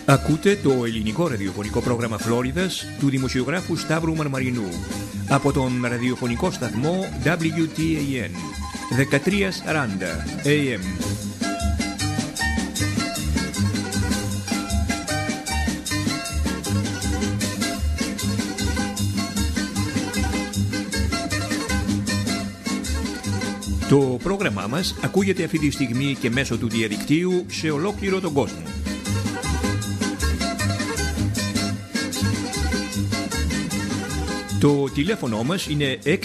Ακούτε το ελληνικό ραδιοφωνικό πρόγραμμα Φλόριδας του δημοσιογράφου Σταύρου Μαρμαρινού από τον ραδιοφωνικό σταθμό WTAN 1340 AM. Το πρόγραμμά μας ακούγεται αυτή τη στιγμή και μέσω του διαδικτύου σε ολόκληρο τον κόσμο. Το τηλέφωνο μας είναι 646-712-4032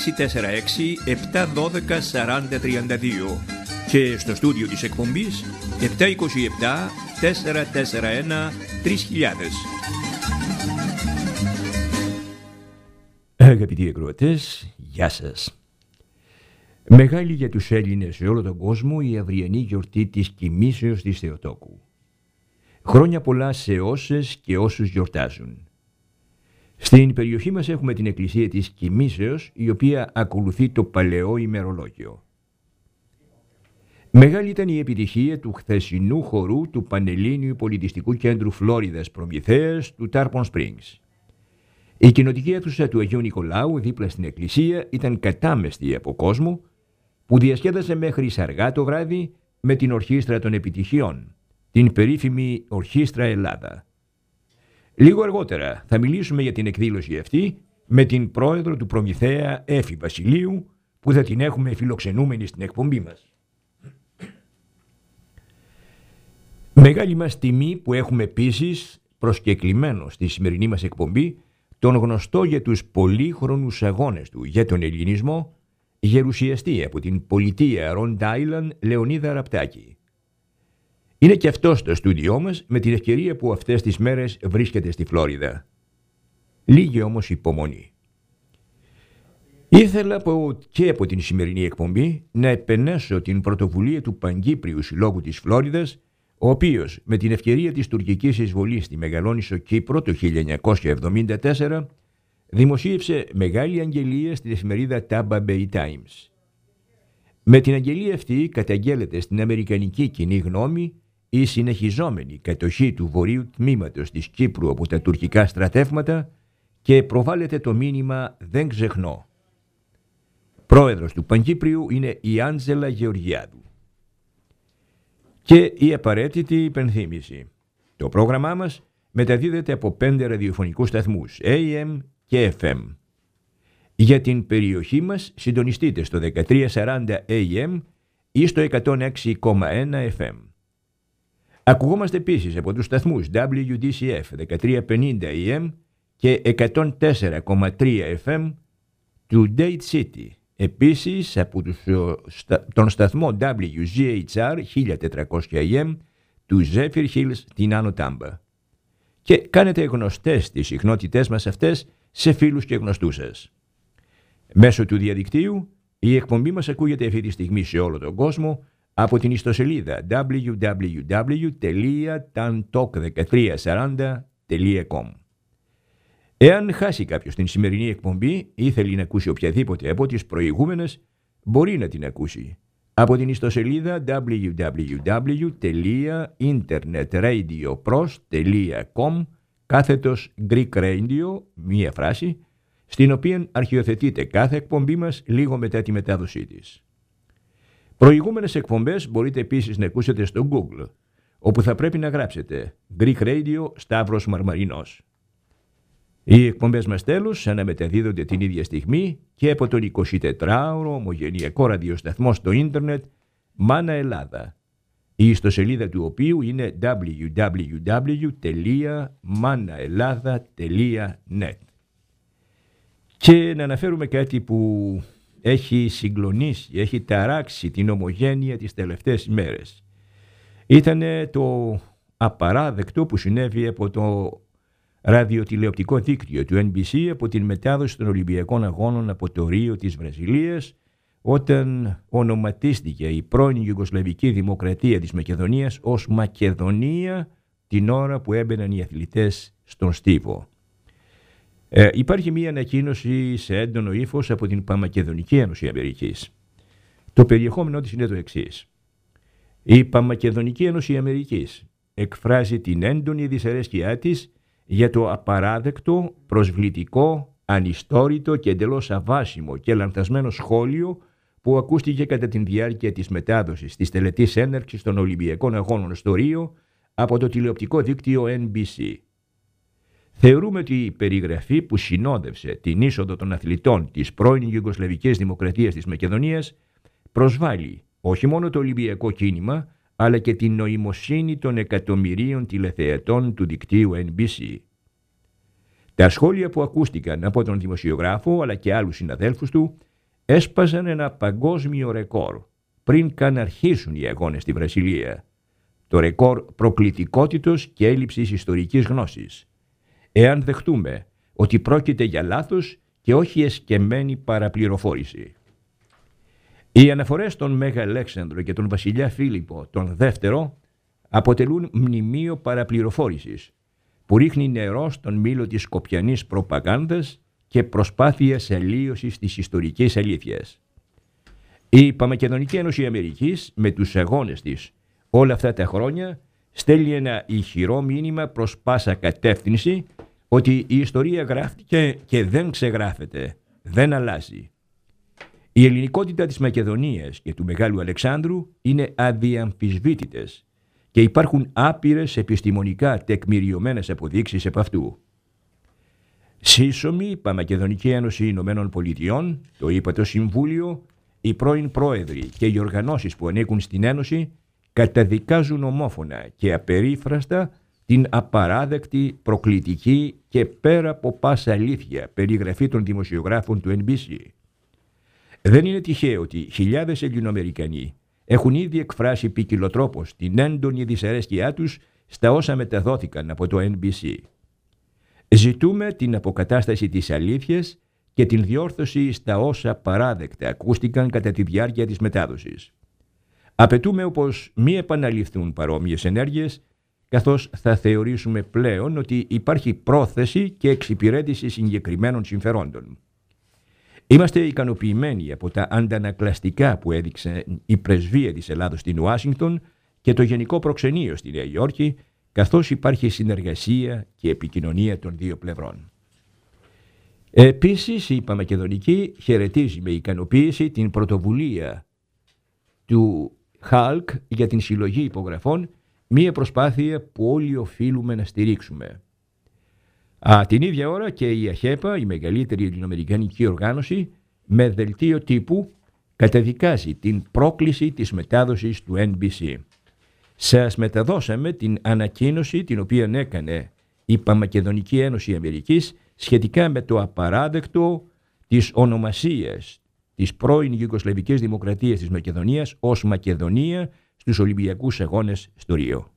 και στο στούντιο της εκπομπής 727-441-3000. Αγαπητοί ακροατές, γεια σας. Μεγάλη για τους Έλληνες σε όλο τον κόσμο η αυριανή γιορτή της κοιμήσεως της Θεοτόκου. Χρόνια πολλά σε όσες και όσους γιορτάζουν. Στην περιοχή μας έχουμε την εκκλησία της Κοιμήσεως, η οποία ακολουθεί το παλαιό ημερολόγιο. Μεγάλη ήταν η επιτυχία του χθεσινού χορού του Πανελλήνιου Πολιτιστικού Κέντρου Φλόριδας Προμηθέας του Tarpon Springs. Η κοινοτική αίθουσα του Αγίου Νικολάου δίπλα στην εκκλησία ήταν κατάμεστη από κόσμο που διασκέδασε μέχρι αργά το βράδυ με την Ορχήστρα των Επιτυχιών, την περίφημη Ορχήστρα Ελλάδα. Λίγο αργότερα θα μιλήσουμε για την εκδήλωση αυτή με την πρόεδρο του Προμηθέα Έφη Βασιλείου, που θα την έχουμε φιλοξενούμενη στην εκπομπή μας. Μεγάλη μας τιμή που έχουμε επίσης προσκεκλημένο στη σημερινή μας εκπομπή τον γνωστό για τους πολύχρονους αγώνες του για τον ελληνισμό, γερουσιαστή από την πολιτεία Ροντ Άιλαντ Λεωνίδα Ραπτάκη. Είναι και αυτό στο στούντιό μας με την ευκαιρία που αυτές τις μέρες βρίσκεται στη Φλόριδα. Λίγη όμως υπομονή. Ήθελα και από την σημερινή εκπομπή να επενέσω την πρωτοβουλία του Παγκύπριου Συλλόγου της Φλόριδας, ο οποίος με την ευκαιρία της τουρκικής εισβολής στη Μεγαλόνισσο Κύπρο το 1974 δημοσίευσε μεγάλη αγγελία στην εφημερίδα Tampa Bay Times. Με την αγγελία αυτή καταγγέλλεται στην αμερικανική κοινή γνώμη η συνεχιζόμενη κατοχή του βορείου τμήματος της Κύπρου από τα τουρκικά στρατεύματα και προβάλλεται το μήνυμα «Δεν ξεχνώ». Πρόεδρος του Παγκύπριου είναι η Άντζελα Γεωργιάδου. Και η απαραίτητη υπενθύμηση. Το πρόγραμμά μας μεταδίδεται από 5 ραδιοφωνικούς σταθμούς, AM και FM. Για την περιοχή μας συντονιστείτε στο 1340 AM ή στο 106,1 FM. Ακουγόμαστε επίσης από τους σταθμούς WDCF 1350 AM και 104,3 FM του Dade City. Επίσης από τον σταθμό WGHR 1400 AM του Zephyr Hills στην Άνω Τάμπα. Και κάνετε γνωστές τις συχνότητές μας αυτές σε φίλους και γνωστούς σας. Μέσω του διαδικτύου η εκπομπή μας ακούγεται αυτή τη στιγμή σε όλο τον κόσμο από την ιστοσελίδα www.tantalk1340.com. Εάν χάσει κάποιος την σημερινή εκπομπή ή θέλει να ακούσει οποιαδήποτε από τις προηγούμενες, μπορεί να την ακούσει από την ιστοσελίδα www.internetradiopros.com/Greek Radio, μία φράση, στην οποία αρχιοθετείται κάθε εκπομπή μας λίγο μετά τη μετάδοσή της. Προηγούμενες εκπομπές μπορείτε επίσης να ακούσετε στο Google, όπου θα πρέπει να γράψετε Greek Radio Σταύρος Μαρμαρινός. Οι εκπομπές μας τέλος αναμεταδίδονται την ίδια στιγμή και από τον 24ωρο ομογενειακό ραδιοσταθμό στο ίντερνετ Μάνα Ελλάδα, η ιστοσελίδα του οποίου είναι www.manaelada.net. Και να αναφέρουμε κάτι που έχει συγκλονίσει, έχει ταράξει την ομογένεια τις τελευταίες ημέρες. Ήταν το απαράδεκτο που συνέβη από το ραδιοτηλεοπτικό δίκτυο του NBC από την μετάδοση των Ολυμπιακών Αγώνων από το Ρίο της Βραζιλίας, όταν ονοματίστηκε η πρώην Ιουγκοσλαβική Δημοκρατία της Μακεδονίας ως Μακεδονία την ώρα που έμπαιναν οι αθλητές στον στίβο. Υπάρχει μία ανακοίνωση σε έντονο ύφος από την Παμακεδονική Ένωση Αμερικής. Το περιεχόμενό της είναι το εξής. Η Παμακεδονική Ένωση Αμερικής εκφράζει την έντονη δυσαρέσκειά της για το απαράδεκτο, προσβλητικό, ανιστόρητο και εντελώς αβάσιμο και λανθασμένο σχόλιο που ακούστηκε κατά τη διάρκεια της μετάδοσης της τελετής έναρξης των Ολυμπιακών Αγώνων στο Ρίο από το τηλεοπτικό δίκτυο NBC. Θεωρούμε ότι η περιγραφή που συνόδευσε την είσοδο των αθλητών της πρώην Ιουγκοσλαβικής Δημοκρατίας της Μακεδονίας προσβάλλει όχι μόνο το Ολυμπιακό κίνημα, αλλά και την νοημοσύνη των εκατομμυρίων τηλεθεατών του δικτύου NBC. Τα σχόλια που ακούστηκαν από τον δημοσιογράφο αλλά και άλλους συναδέλφους του έσπαζαν ένα παγκόσμιο ρεκόρ πριν καν αρχίσουν οι αγώνες στη Βραζιλία. Το ρεκόρ προκλητικότητος και έλλειψης ιστορικής γνώσης. Εάν δεχτούμε ότι πρόκειται για λάθος και όχι εσκεμμένη παραπληροφόρηση. Οι αναφορές στον Μέγα Αλέξανδρο και τον βασιλιά Φίλιππο τον δεύτερο αποτελούν μνημείο παραπληροφόρησης που ρίχνει νερό στον μήλο της σκοπιανής προπαγάνδας και προσπάθειας αλλίωσης της ιστορικής αλήθειας. Η Παμακεδονική Ένωση Αμερικής με τους αγώνες της όλα αυτά τα χρόνια στέλνει ένα ηχηρό μήνυμα προς πάσα κατεύθυνση ότι η ιστορία γράφτηκε και δεν ξεγράφεται, δεν αλλάζει. Η ελληνικότητα της Μακεδονίας και του Μεγάλου Αλεξάνδρου είναι αδιαμφισβήτητες και υπάρχουν άπειρες επιστημονικά τεκμηριωμένες αποδείξεις επ' αυτού. Σύσσωμη, η Παμακεδονική Ένωση Ηνωμένων Πολιτειών, το ύπατο Συμβούλιο, οι πρώην πρόεδροι και οι οργανώσεις που ανήκουν στην Ένωση καταδικάζουν ομόφωνα και απερίφραστα την απαράδεκτη, προκλητική και πέρα από πάσα αλήθεια περιγραφή των δημοσιογράφων του NBC. Δεν είναι τυχαίο ότι χιλιάδες Ελληνοαμερικανοί έχουν ήδη εκφράσει ποικιλοτρόπως την έντονη δυσαρέσκειά τους στα όσα μεταδόθηκαν από το NBC. Ζητούμε την αποκατάσταση της αλήθειας και την διόρθωση στα όσα παράδεκτα ακούστηκαν κατά τη διάρκεια της μετάδοσης. Απαιτούμε όπως μη επαναληφθούν παρόμοιες ενέργειες, καθώς θα θεωρήσουμε πλέον ότι υπάρχει πρόθεση και εξυπηρέτηση συγκεκριμένων συμφερόντων. Είμαστε ικανοποιημένοι από τα αντανακλαστικά που έδειξε η πρεσβεία της Ελλάδος στην Ουάσιγκτον και το Γενικό Προξενείο στη Νέα Υόρκη, καθώς υπάρχει συνεργασία και επικοινωνία των δύο πλευρών. Επίσης, η Παμακεδονική χαιρετίζει με ικανοποίηση την πρωτοβουλία του ΧΑΛΚ για την συλλογή υπογραφών, μία προσπάθεια που όλοι οφείλουμε να στηρίξουμε. Την ίδια ώρα και η ΑΧΕΠΑ, η μεγαλύτερη ελληνοαμερικανική οργάνωση, με δελτίο τύπου καταδικάζει την πρόκληση της μετάδοσης του NBC. Σας μεταδώσαμε την ανακοίνωση την οποία έκανε η Παμακεδονική Ένωση Αμερικής σχετικά με το απαράδεκτο της ονομασίας της πρώην Ιουγκοσλαβικής Δημοκρατίας της Μακεδονίας ως Μακεδονία στους Ολυμπιακούς Αγώνες στο Ρίο.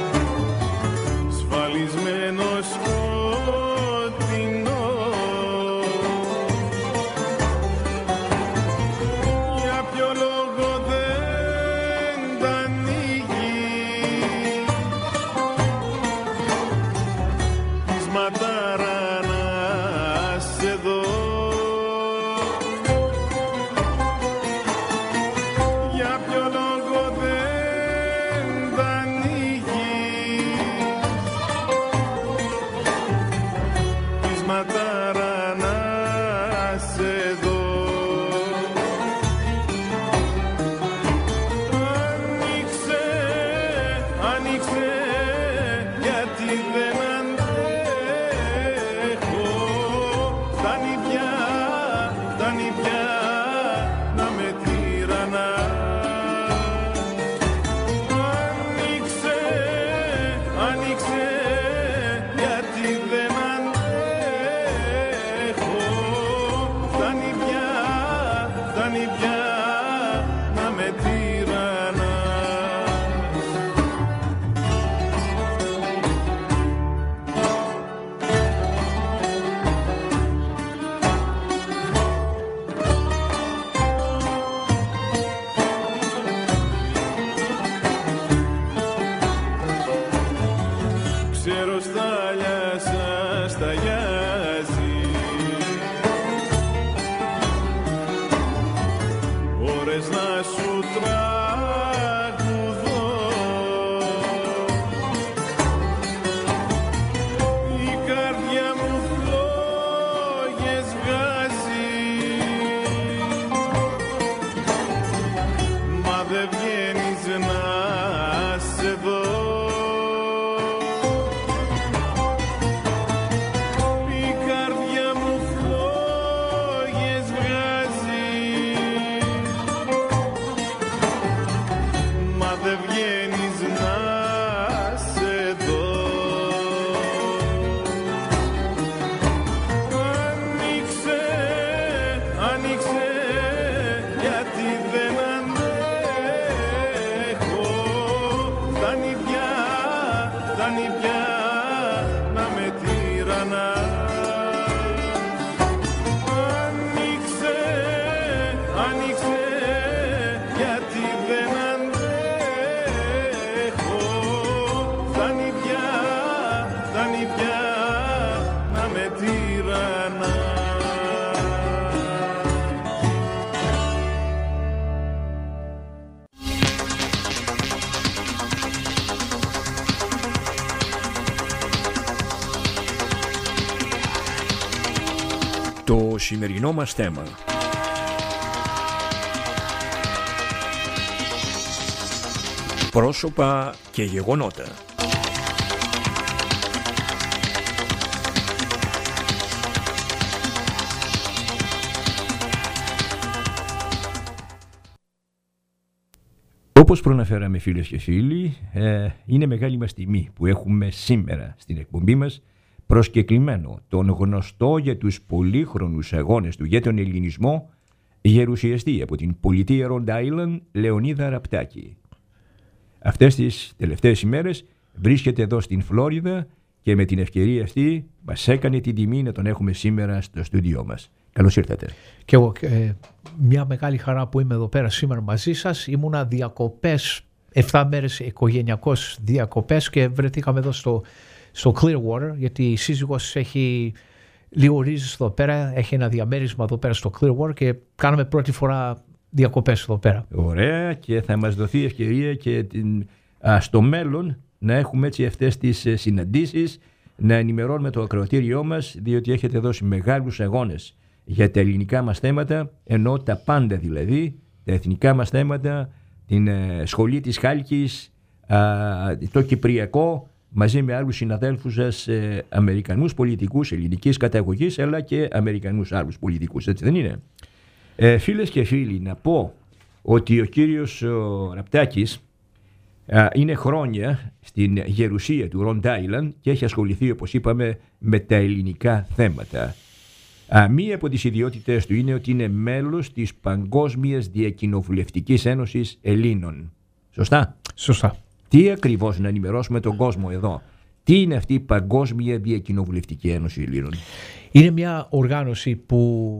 Σφαλισμένο σκοτεινό Το σημερινό μας θέμα. Πρόσωπα και γεγονότα. Όπως προαναφέραμε φίλες και φίλοι, είναι μεγάλη μας τιμή που έχουμε σήμερα στην εκπομπή μας προσκεκλημένο τον γνωστό για τους πολύχρονους αγώνες του για τον ελληνισμό γερουσιαστή από την πολιτεία Rhode Island Λεωνίδα Ραπτάκη. Αυτές τις τελευταίες ημέρες βρίσκεται εδώ στην Φλόριδα και με την ευκαιρία αυτή μας έκανε την τιμή να τον έχουμε σήμερα στο στούντιό μας. Καλώς ήρθατε. Και εγώ μια μεγάλη χαρά που είμαι εδώ πέρα σήμερα μαζί σας. Ήμουνα διακοπές, 7 μέρες οικογενειακώς διακοπές και βρεθήκαμε εδώ στο Clearwater, γιατί η σύζυγος έχει λίγο ρίζες εδώ πέρα, έχει ένα διαμέρισμα εδώ πέρα στο Clearwater και κάναμε πρώτη φορά διακοπές εδώ πέρα. Ωραία, και θα μας δοθεί ευκαιρία και στο μέλλον να έχουμε έτσι αυτές τις συναντήσεις, να ενημερώνουμε το ακροατήριό μας, διότι έχετε δώσει μεγάλους αγώνες για τα ελληνικά μας θέματα, ενώ τα πάντα δηλαδή, τα εθνικά μας θέματα, την σχολή της Χάλκης, το Κυπριακό, μαζί με άλλους συναδέλφους σας, Αμερικανούς πολιτικούς ελληνικής καταγωγής, αλλά και Αμερικανούς άλλους πολιτικούς, έτσι δεν είναι? Φίλες και φίλοι, να πω ότι ο κύριος Ραπτάκης είναι χρόνια στην γερουσία του Rhode Island και έχει ασχοληθεί, όπως είπαμε, με τα ελληνικά θέματα. Μία από τις ιδιότητες του είναι ότι είναι μέλος της Παγκόσμιας Διακοινοβουλευτικής Ένωσης Ελλήνων. Σωστά? Σωστά. Τι ακριβώς, να ενημερώσουμε τον κόσμο εδώ, τι είναι αυτή η Παγκόσμια Διακοινοβουλευτική Ένωση Ελλήνων? Είναι μια οργάνωση που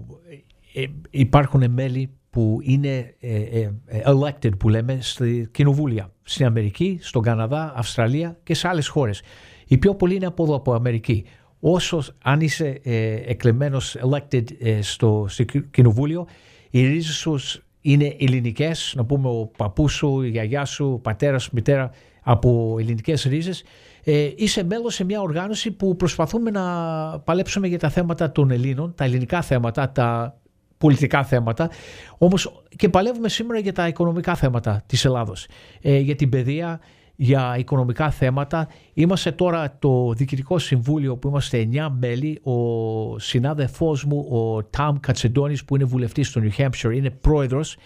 υπάρχουν μέλη που είναι elected, που λέμε, στη κοινοβούλια, στην Αμερική, στον Καναδά, Αυστραλία και σε άλλες χώρες. Οι πιο πολλοί είναι από εδώ, από Αμερική. Όσο αν είσαι εκλεγμένος elected στο κοινοβούλιο, οι ρίζες σου είναι ελληνικές, να πούμε ο παππούς σου, η γιαγιά σου, ο πατέρας σου, μητέρα από ελληνικές ρίζες. Είσαι μέλος σε μια οργάνωση που προσπαθούμε να παλέψουμε για τα θέματα των Ελλήνων, τα ελληνικά θέματα, τα πολιτικά θέματα, όμως και παλεύουμε σήμερα για τα οικονομικά θέματα της Ελλάδος, για την παιδεία, για οικονομικά θέματα. Είμαστε τώρα το Διοικητικό Συμβούλιο που είμαστε 9 μέλη. Ο συνάδελφός μου, ο Τάμ Κατσεντώνης, που είναι βουλευτής στο New Hampshire, είναι πρόεδρος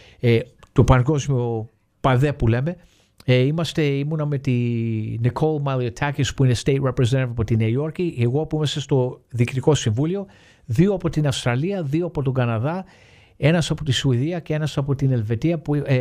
του Παγκόσμιου ΠΑΔΕ που λέμε. Ήμουνα με τη Νικόλ Μαλιωτάκης που είναι State Representative από τη Νέα Υόρκη, εγώ που είμαστε στο Διοικητικό Συμβούλιο, 2 από την Αυστραλία, 2 από τον Καναδά, ένας από τη Σουηδία και ένας από την Ελβετία,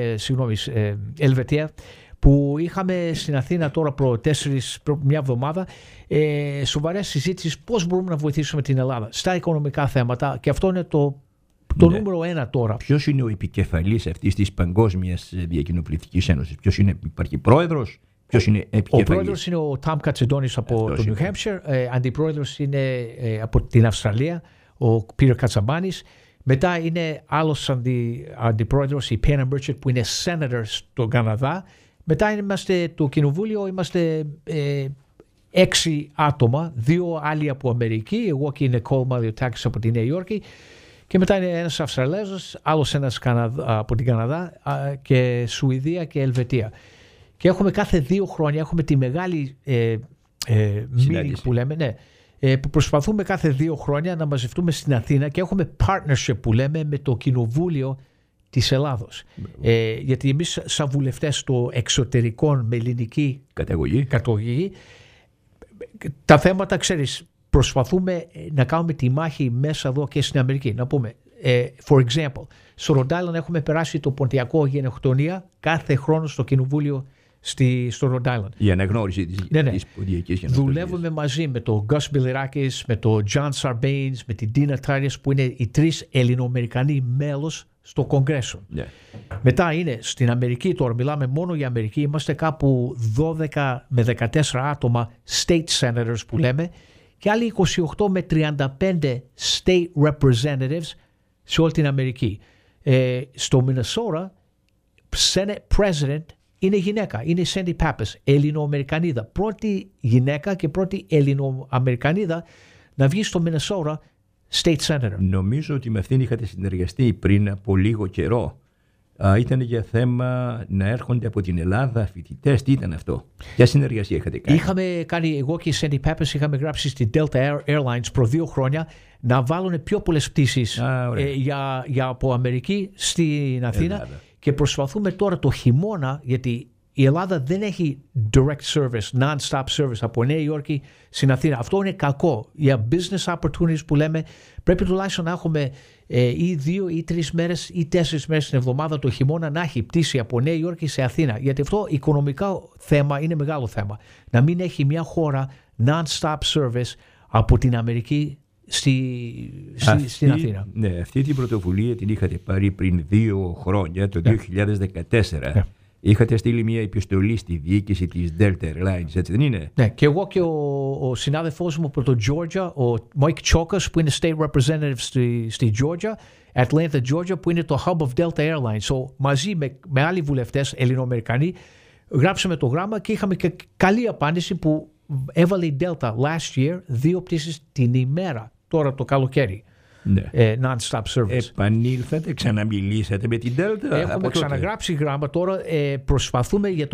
Ελβετία, που είχαμε στην Αθήνα τώρα προ μια εβδομάδα σοβαρές συζήτησεις πώς μπορούμε να βοηθήσουμε την Ελλάδα στα οικονομικά θέματα, και αυτό είναι το νούμερο 1 τώρα. Ποιος είναι ο επικεφαλής αυτής της Παγκόσμιας Διακοινοβουλευτικής Ένωσης? Υπάρχει πρόεδρος? Ποιος είναι επικεφαλής? Ο πρόεδρος είναι ο Τάμ Κατσεντώνης από το New Hampshire. Αντιπρόεδρος είναι από την Αυστραλία ο Πίτερ Κατσαμπάνης. Μετά είναι άλλος αντιπρόεδρος, η Pam Burchett, που είναι senator στον Καναδά. Μετά είμαστε το κοινοβούλιο, είμαστε 6 άτομα, 2 άλλοι από Αμερική, εγώ και η Νικόλ Μαλιωτάκης από τη Νέα Υόρκη, και μετά είναι ένας Αυστραλέζος, άλλος ένας από την Καναδά και Σουηδία και Ελβετία. Και έχουμε κάθε 2 χρόνια έχουμε τη μεγάλη meeting που λέμε, ναι, που προσπαθούμε κάθε 2 χρόνια να μαζευτούμε στην Αθήνα και έχουμε partnership που λέμε με το Κοινοβούλιο της Ελλάδος. Γιατί εμείς σαν βουλευτές των εξωτερικών με ελληνική καταγωγή, τα θέματα, ξέρεις, προσπαθούμε να κάνουμε τη μάχη μέσα εδώ και στην Αμερική. Να πούμε, for example, στο Rhode Island έχουμε περάσει το ποντιακό γενοκτονία κάθε χρόνο στο Κοινοβούλιο στο Rhode Island. Η αναγνώριση της ποντιακής γενοκτονίας. Δουλεύουμε μαζί με τον Gus Bilirakis, με τον John Sarbanes, με την Dina Tarias, που είναι οι 3 Ελληνοαμερικανοί μέλος στο Κογκρέσο. Yeah. Μετά είναι στην Αμερική, τώρα μιλάμε μόνο για Αμερική, είμαστε κάπου 12 με 14 άτομα state senators που λέμε, και άλλοι 28 με 35 state representatives σε όλη την Αμερική. Στο Μινεσότα, Senate President είναι γυναίκα, είναι η Σέντι Πάπες, Ελληνοαμερικανίδα. Πρώτη γυναίκα και πρώτη Ελληνοαμερικανίδα να βγει στο Μινεσότα state senator. Νομίζω ότι με αυτήν είχατε συνεργαστεί πριν από λίγο καιρό. Ήταν για θέμα να έρχονται από την Ελλάδα φοιτητές. Τι ήταν αυτό? Ποια συνεργασία είχατε κάνει? Είχαμε κάνει, εγώ και η Sandy Peppers είχαμε γράψει στη Delta Airlines προ 2 χρόνια να βάλουν πιο πολλές πτήσεις για από Αμερική στην Αθήνα. Ελλάδα. Και προσπαθούμε τώρα το χειμώνα, γιατί η Ελλάδα δεν έχει direct service, non-stop service από Νέα Υόρκη στην Αθήνα. Αυτό είναι κακό. Για business opportunities που λέμε, πρέπει τουλάχιστον να έχουμε ή 2 ή 3 μέρες ή 4 μέρες την εβδομάδα το χειμώνα να έχει πτήση από Νέα Υόρκη σε Αθήνα. Γιατί αυτό οικονομικά θέμα είναι μεγάλο θέμα. Να μην έχει μια χώρα non-stop service από την Αμερική στην Αθήνα. Ναι, αυτή την πρωτοβουλία την είχατε πάρει πριν 2 χρόνια, το 2014. Ναι. Είχατε στείλει μια επιστολή στη διοίκηση της Delta Airlines, έτσι δεν είναι? Ναι, και εγώ και ο συνάδελφός μου από το Georgia, ο Mike Chokas, που είναι State Representative στη Georgia, Atlanta, Georgia, που είναι το hub of Delta Airlines. So, μαζί με άλλοι βουλευτές Ελληνοαμερικανοί γράψαμε το γράμμα και είχαμε και καλή απάντηση που έβαλε η Delta last year 2 πτήσεις την ημέρα, τώρα το καλοκαίρι. Ναι. Non-stop service. Επανήλθατε, ξαναμιλήσατε με την Delta? Έχουμε ξαναγράψει γράμμα. Τώρα προσπαθούμε για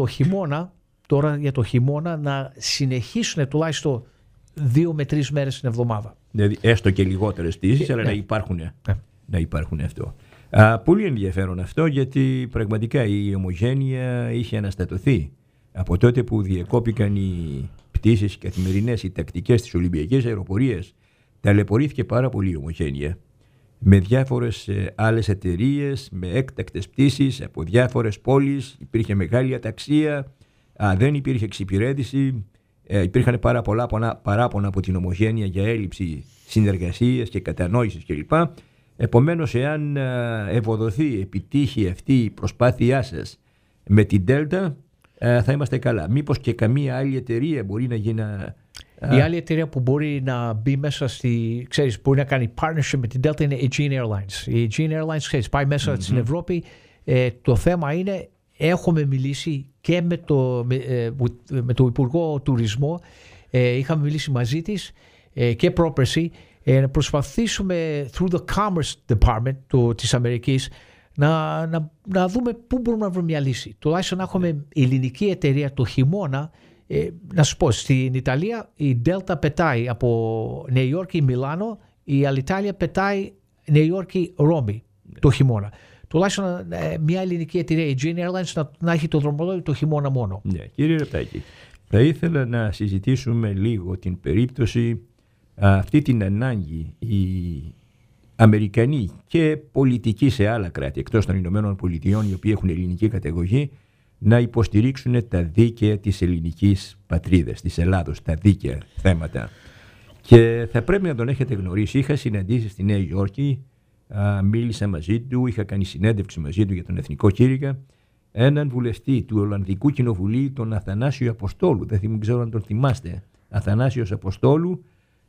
το χειμώνα να συνεχίσουν τουλάχιστον 2 με 3 μέρες την εβδομάδα. Δηλαδή έστω και λιγότερες πτήσεις, αλλά να υπάρχουν αυτό. Πολύ ενδιαφέρον αυτό, γιατί πραγματικά η ομογένεια είχε αναστατωθεί από τότε που διεκόπηκαν οι πτήσεις καθημερινές, οι τακτικές της Ολυμπιακές αεροπορίες. Ταλαιπωρήθηκε πάρα πολύ η ομογένεια με διάφορες άλλες εταιρείες, με έκτακτες πτήσεις από διάφορες πόλεις. Υπήρχε μεγάλη αταξία, δεν υπήρχε εξυπηρέτηση, υπήρχαν πάρα πολλά παράπονα από την ομογένεια για έλλειψη συνεργασίας και κατανόησης κλπ. Επομένως, εάν ευοδοθεί, επιτύχει αυτή η προσπάθειά σας με την Delta, θα είμαστε καλά. Μήπως και καμία άλλη εταιρεία μπορεί να γίνει? Η άλλη εταιρεία που μπορεί να μπει μέσα μπορεί να κάνει partnership με την Delta είναι η Aegean Airlines. Η Aegean Airlines, πάει μέσα στην Ευρώπη. Το θέμα είναι, έχουμε μιλήσει και με το Υπουργό Τουρισμού, είχαμε μιλήσει μαζί της και πρόπερση, να προσπαθήσουμε through the Commerce Department της Αμερικής να δούμε πού μπορούμε να βρούμε μια λύση. Τουλάχιστον να έχουμε ελληνική εταιρεία το χειμώνα. Να σου πω, στην Ιταλία η Delta πετάει από Νέα Υόρκη, Μιλάνο, η Alitalia πετάει Νέα Υόρκη, Ρώμη το χειμώνα. Τουλάχιστον μια ελληνική εταιρεία, η Aegean Airlines, να έχει το δρομολόγιο το χειμώνα μόνο. Ναι, κύριε Ρεπτάκη, θα ήθελα να συζητήσουμε λίγο την περίπτωση, αυτή την ανάγκη οι Αμερικανοί και πολιτικοί σε άλλα κράτη εκτός των Ηνωμένων Πολιτειών, οι οποίοι έχουν ελληνική καταγωγή, να υποστηρίξουν τα δίκαια της ελληνικής πατρίδας, της Ελλάδος, τα δίκαια θέματα. Και θα πρέπει να τον έχετε γνωρίσει. Είχα συναντήσει στη Νέα Υόρκη, μίλησα μαζί του, είχα κάνει συνέντευξη μαζί του για τον Εθνικό Κήρυγα, έναν βουλευτή του Ολλανδικού Κοινοβουλίου, τον Αθανάσιο Αποστόλου. Δεν ξέρω αν τον θυμάστε. Αθανάσιος Αποστόλου.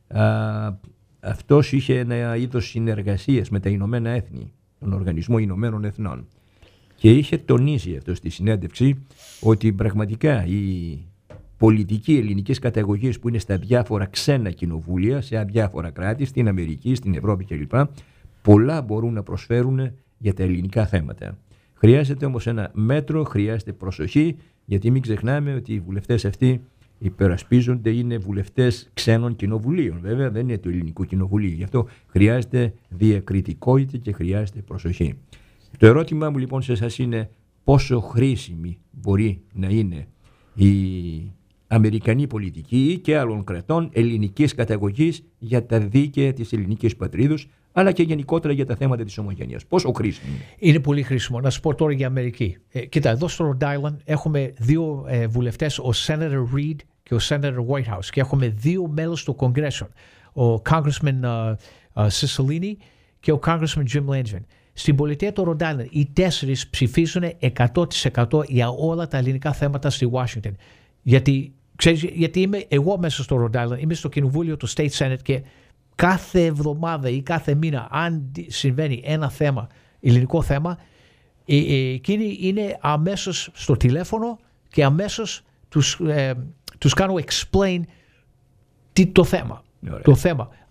Αυτός είχε ένα είδος συνεργασίας με τα Ηνωμένα Έθνη, τον Οργανισμό Ηνωμένων Εθνών. Και είχε τονίσει αυτό στη συνέντευξη ότι πραγματικά οι πολιτικοί ελληνικής καταγωγής που είναι στα διάφορα ξένα κοινοβούλια, σε διάφορα κράτη, στην Αμερική, στην Ευρώπη κλπ., πολλά μπορούν να προσφέρουν για τα ελληνικά θέματα. Χρειάζεται όμως ένα μέτρο, χρειάζεται προσοχή, γιατί μην ξεχνάμε ότι οι βουλευτές αυτοί υπερασπίζονται, είναι βουλευτές ξένων κοινοβουλίων. Βέβαια δεν είναι του ελληνικού κοινοβουλίου. Γι' αυτό χρειάζεται διακριτικότητα και χρειάζεται προσοχή. Το ερώτημά μου λοιπόν σε εσάς είναι πόσο χρήσιμη μπορεί να είναι η αμερικανή πολιτική και άλλων κρατών ελληνικής καταγωγής για τα δίκαια της ελληνικής πατρίδος, αλλά και γενικότερα για τα θέματα της ομογένειας. Πόσο χρήσιμο είναι? Είναι πολύ χρήσιμο. Να σου πω τώρα για Αμερική. Κοίτα, εδώ στο Rhode Island έχουμε 2 βουλευτές, ο Senator Reid και ο Senator Whitehouse, και έχουμε 2 μέλους του Congression, ο Congressman Cicilline και ο Congressman Jim Langevin. Στην πολιτεία του Rhode Island οι 4 ψηφίζουν 100% για όλα τα ελληνικά θέματα στη Washington. Γιατί είμαι εγώ μέσα στο Rhode Island, είμαι στο κοινοβούλιο του State Senate, και κάθε εβδομάδα ή κάθε μήνα, αν συμβαίνει ένα θέμα, ελληνικό θέμα, εκείνοι είναι αμέσως στο τηλέφωνο και αμέσως τους κάνω explain το θέμα. Το θέμα.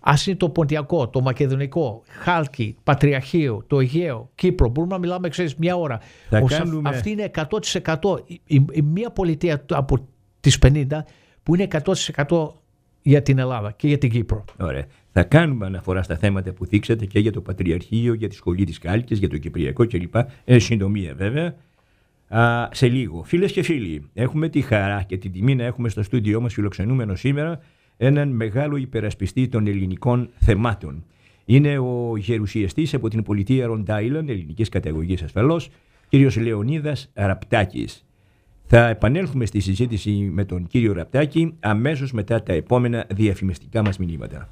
Ας είναι το Ποντιακό, το Μακεδονικό, Χάλκι, Πατριαρχείο, το Αιγαίο, Κύπρο. Μπορούμε να μιλάμε, ξέρεις, μια ώρα. Αυτή είναι 100%. Μια πολιτεία από τις 50 που είναι 100% για την Ελλάδα και για την Κύπρο. Ωραία. Θα κάνουμε αναφορά στα θέματα που θίξατε και για το Πατριαρχείο, για τη Σχολή της Χάλκης, για το Κυπριακό κλπ. Συντομία βέβαια. Σε λίγο. Φίλες και φίλοι, έχουμε τη χαρά και την τιμή να έχουμε στο στούντιό μας φιλοξενούμενο σήμερα έναν μεγάλο υπερασπιστή των ελληνικών θεμάτων. Είναι ο γερουσιαστής από την πολιτεία Rhode Island, ελληνικής καταγωγής ασφαλώς, κύριος Λεωνίδας Ραπτάκης. Θα επανέλθουμε στη συζήτηση με τον κύριο Ραπτάκη αμέσως μετά τα επόμενα διαφημιστικά μας μηνύματα.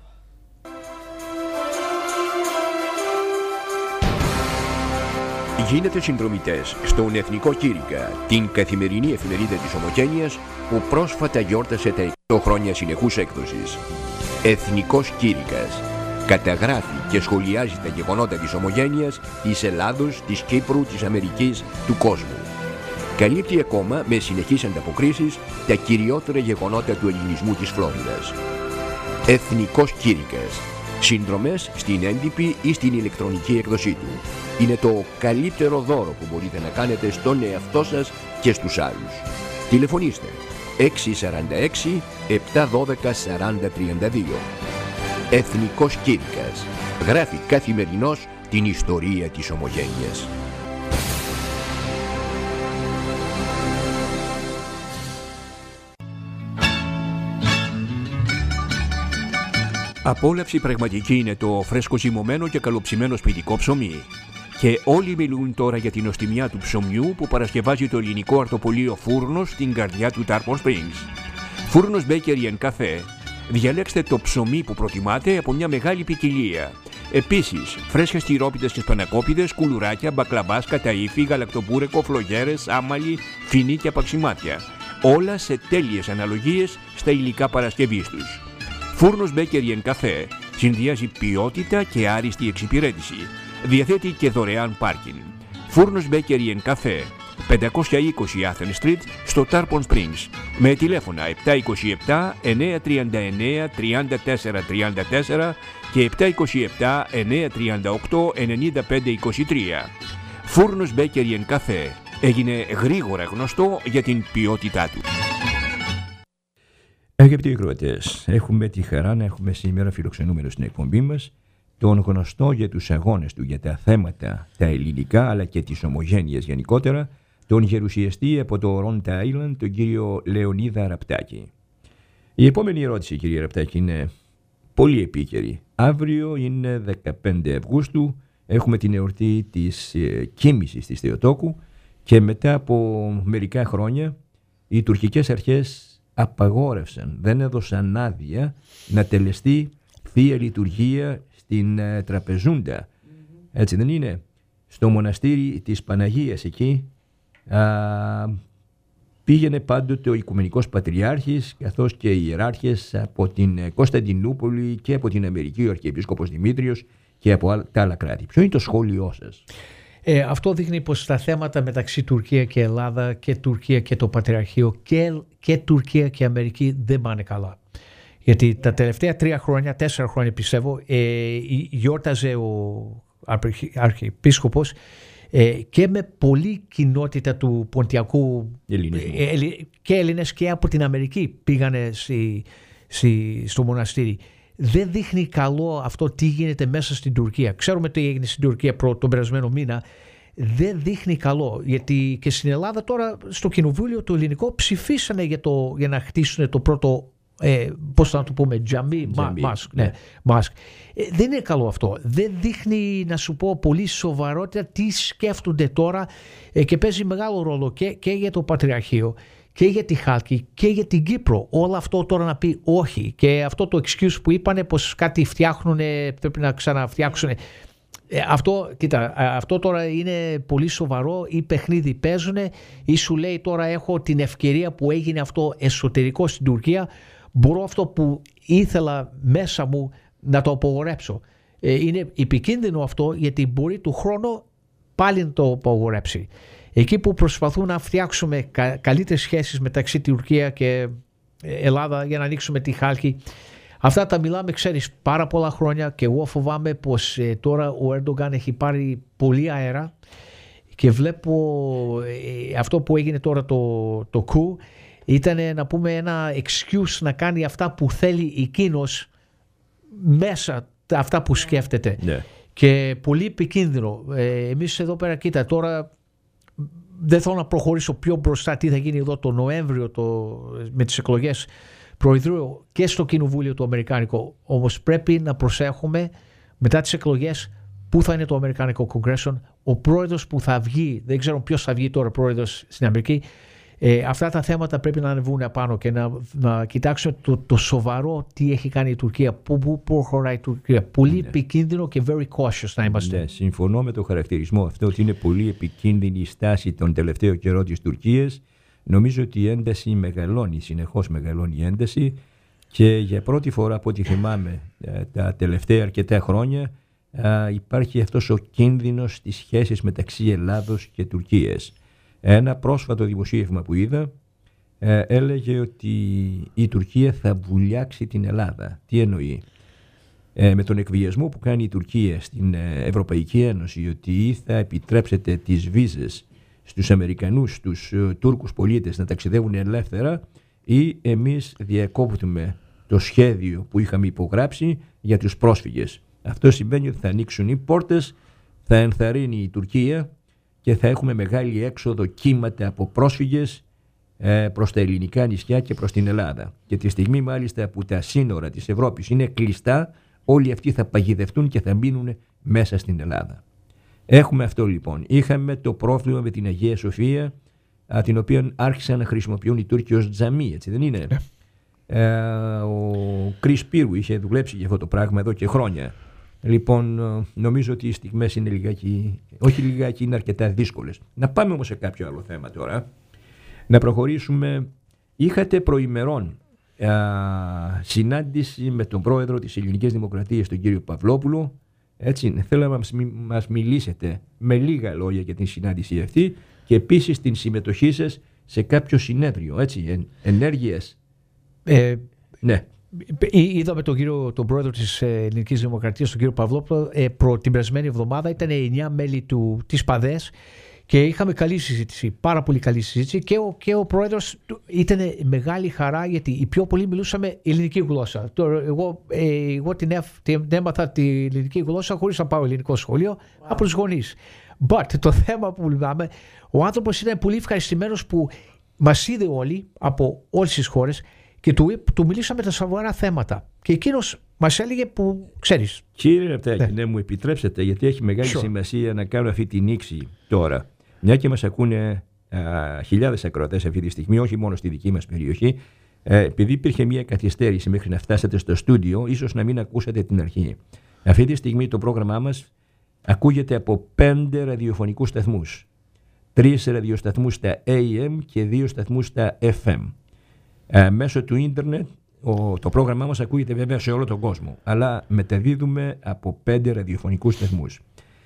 Γίνετε συνδρομητές στον Εθνικό Κήρυκα, την καθημερινή εφημερίδα της Ομογένειας που πρόσφατα γιόρτασε τα 100 χρόνια συνεχούς έκδοσης. Εθνικός Κήρυκας καταγράφει και σχολιάζει τα γεγονότα της Ομογένειας, της Ελλάδος, της Κύπρου, της Αμερικής, του κόσμου. Καλύπτει ακόμα με συνεχείς ανταποκρίσεις τα κυριότερα γεγονότα του ελληνισμού της Φλόριδας. Εθνικός Κήρυκας. Συνδρομές στην έντυπη ή στην ηλεκτρονική έκδοσή του. Είναι το καλύτερο δώρο που μπορείτε να κάνετε στον εαυτό σας και στους άλλους. Τηλεφωνήστε 646 712 4032. Εθνικός Κήρυκας. Γράφει καθημερινώς την ιστορία της Ομογένειας. Απόλαυση πραγματική είναι το φρέσκο ζυμωμένο και καλοψημένο σπιτικό ψωμί. Και όλοι μιλούν τώρα για την νοστιμιά του ψωμιού που παρασκευάζει το ελληνικό αρτοπολείο Φούρνος στην καρδιά του Tarpon Springs. Φούρνος Bakery & Café. Διαλέξτε το ψωμί που προτιμάτε από μια μεγάλη ποικιλία. Επίσης, φρέσκες τυρόπιτες και σπανακόπιτες, κουλουράκια, μπακλαμπάς, καταΐφι, γαλακτοπούρεκο, φλογέρες, άμαλι, φινί και απαξιμάτια. Όλα σε τέλειες αναλογίες στα υλικά παρασκευής τους. Φούρνος Bakery & Café συνδυάζει ποιότητα και άριστη εξυπηρέτηση. Διαθέτει και δωρεάν πάρκινγκ. Φούρνος Bakery & Café, 520 Athens Street, στο Tarpon Springs, με τηλέφωνα 727 939 3434 και 727 938 9523. Φούρνος Bakery & Café έγινε γρήγορα γνωστό για την ποιότητά του. Αγαπητοί ακροατές, έχουμε τη χαρά να έχουμε σήμερα φιλοξενούμενο στην εκπομπή μας τον γνωστό για τους αγώνες του για τα θέματα τα ελληνικά αλλά και τις ομογένειες γενικότερα, τον γερουσιαστή από το Rhode Island, τον κύριο Λεωνίδα Ραπτάκη. Η επόμενη ερώτηση, κύριε Ραπτάκη, είναι πολύ επίκαιρη. Αύριο είναι 15 Αυγούστου, έχουμε την εορτή της κοίμησης της Θεοτόκου και μετά από μερικά χρόνια οι τουρκικές αρχές απαγόρευσαν, δεν έδωσαν άδεια να τελεστεί θεία λειτουργία στην Τραπεζούντα. Έτσι δεν είναι? Στο μοναστήρι της Παναγίας εκεί πήγαινε πάντοτε ο Οικουμενικός Πατριάρχης καθώς και οι ιεράρχες από την Κωνσταντινούπολη και από την Αμερική, ο Αρχιεπίσκοπος Δημήτριος και από τα άλλα κράτη. Ποιο είναι το σχόλιο σας? Αυτό δείχνει πως τα θέματα μεταξύ Τουρκία και Ελλάδα και Τουρκία και το Πατριαρχείο και Τουρκία και Αμερική δεν πάνε καλά. Γιατί τα τελευταία 4 χρόνια πιστεύω, γιόρταζε ο Αρχιεπίσκοπος και με πολλή κοινότητα του Ποντιακού και Έλληνες και από την Αμερική πήγανε στο μοναστήρι. Δεν δείχνει καλό αυτό τι γίνεται μέσα στην Τουρκία. Ξέρουμε τι έγινε στην Τουρκία τον περασμένο μήνα. Δεν δείχνει καλό. Γιατί και στην Ελλάδα τώρα στο κοινοβούλιο το ελληνικό ψηφίσανε για να χτίσουν το πρώτο, πώς θα το πούμε, τζαμί, μάσκ. Δεν είναι καλό αυτό. Δεν δείχνει, να σου πω, πολύ σοβαρότητα τι σκέφτονται τώρα και παίζει μεγάλο ρόλο και για το Πατριαρχείο και για τη Χάλκη και για την Κύπρο. Όλο αυτό τώρα να πει όχι. Και αυτό το excuse που είπανε πως κάτι φτιάχνουνε, πρέπει να ξαναφτιάξουν. Αυτό τώρα είναι πολύ σοβαρό. Ή παιχνίδι παίζουνε ή σου λέει τώρα έχω την ευκαιρία που έγινε αυτό εσωτερικό στην Τουρκία. Μπορώ αυτό που ήθελα μέσα μου να το απογορέψω. Είναι επικίνδυνο αυτό γιατί μπορεί του χρόνου πάλι να το απογορέψει. Εκεί που προσπαθούν να φτιάξουμε καλύτερες σχέσεις μεταξύ Τουρκία και Ελλάδα για να ανοίξουμε τη Χάλκη, Αυτά τα μιλάμε, ξέρεις, πάρα πολλά χρόνια και εγώ φοβάμαι πως τώρα ο Ερντογκάν έχει πάρει πολύ αέρα και βλέπω αυτό που έγινε τώρα το coup ήταν, να πούμε, ένα excuse να κάνει αυτά που θέλει εκείνος μέσα, αυτά που σκέφτεται. Ναι. Και πολύ επικίνδυνο. Εμείς εδώ πέρα, κοίτα, τώρα δεν θέλω να προχωρήσω πιο μπροστά τι θα γίνει εδώ το Νοέμβριο με τις εκλογές Προεδρείου και στο Κοινοβούλιο του Αμερικάνικο. Όμως πρέπει να προσέχουμε μετά τις εκλογές πού θα είναι το Αμερικάνικο Congression, ο πρόεδρος που θα βγει, δεν ξέρω ποιος θα βγει τώρα πρόεδρος στην Αμερική. Αυτά τα θέματα πρέπει να ανεβούν απάνω και να κοιτάξουμε το σοβαρό τι έχει κάνει η Τουρκία, πού προχωράει η Τουρκία. Πολύ επικίνδυνο και very cautious να είμαστε. Ναι, συμφωνώ με το χαρακτηρισμό αυτό ότι είναι πολύ επικίνδυνη η στάση τον τελευταίο καιρό της Τουρκίας. Νομίζω ότι η ένταση μεγαλώνει, συνεχώς μεγαλώνει η ένταση και για πρώτη φορά από ό,τι θυμάμαι τα τελευταία αρκετά χρόνια υπάρχει αυτός ο κίνδυνος στις σχέσεις μεταξύ Ελλάδος και Τουρκίας. Ένα πρόσφατο δημοσίευμα που είδα έλεγε ότι η Τουρκία θα βουλιάξει την Ελλάδα. Τι εννοεί? Με τον εκβιασμό που κάνει η Τουρκία στην Ευρωπαϊκή Ένωση ότι θα επιτρέψετε τις βίζες στους Αμερικανούς, στους Τούρκους πολίτες να ταξιδεύουν ελεύθερα ή εμείς διακόπτουμε το σχέδιο που είχαμε υπογράψει για τους πρόσφυγες. Αυτό σημαίνει ότι θα ανοίξουν οι πόρτες, θα ενθαρρύνει η Τουρκία και θα έχουμε μεγάλη έξοδο κύματα από πρόσφυγες προς τα ελληνικά νησιά και προς την Ελλάδα. Και τη στιγμή μάλιστα που τα σύνορα της Ευρώπης είναι κλειστά, όλοι αυτοί θα παγιδευτούν και θα μείνουν μέσα στην Ελλάδα. Έχουμε αυτό λοιπόν. Είχαμε το πρόβλημα με την Αγία Σοφία, την οποία άρχισαν να χρησιμοποιούν οι Τούρκοι ως τζαμί, έτσι δεν είναι? Ο Κρίς Πύρου είχε δουλέψει για αυτό το πράγμα εδώ και χρόνια. Λοιπόν, νομίζω ότι οι στιγμές είναι λιγάκι, όχι λιγάκι, είναι αρκετά δύσκολες. Να πάμε όμως σε κάποιο άλλο θέμα τώρα. Να προχωρήσουμε. Είχατε προημερών συνάντηση με τον πρόεδρο της Ελληνικής Δημοκρατίας, τον κύριο Παυλόπουλο. Έτσι, θέλω να μας μιλήσετε με λίγα λόγια για την συνάντηση αυτή και επίσης την συμμετοχή σας σε κάποιο συνέδριο, έτσι, ενέργειες. Ναι. Είδαμε τον πρόεδρο της Ελληνικής Δημοκρατίας, τον κύριο Παυλόπουλο, την περασμένη εβδομάδα. Ήταν 9 μέλη της ΠΑΔΕΣ και είχαμε καλή συζήτηση, πάρα πολύ καλή συζήτηση και ο πρόεδρος ήταν μεγάλη χαρά γιατί οι πιο πολλοί μιλούσαμε ελληνική γλώσσα. Εγώ την έμαθα τη ελληνική γλώσσα χωρίς να πάω ελληνικό σχολείο από τους γονείς. But το θέμα που μιλάμε, ο άνθρωπος ήταν πολύ ευχαριστημένος που μας είδε όλοι από όλες τις χώρες και του μιλήσαμε τα σοβαρά θέματα. Και εκείνος μας έλεγε που ξέρεις. Κύριε Ραπτάκη, ναι, μου επιτρέψετε, γιατί έχει μεγάλη σημασία να κάνω αυτή την νήξη τώρα. Μια και μας ακούνε χιλιάδες ακροατές αυτή τη στιγμή, όχι μόνο στη δική μας περιοχή, επειδή υπήρχε μια καθυστέρηση μέχρι να φτάσετε στο στούντιο, ίσως να μην ακούσατε την αρχή. Αυτή τη στιγμή το πρόγραμμά μας ακούγεται από 5 ραδιοφωνικούς σταθμούς. 3 ραδιοσταθμούς στα AM και 2 σταθμούς στα FM. Μέσω του ίντερνετ το πρόγραμμά μας ακούγεται βέβαια σε όλο τον κόσμο, αλλά μεταδίδουμε από 5 ραδιοφωνικούς σταθμούς.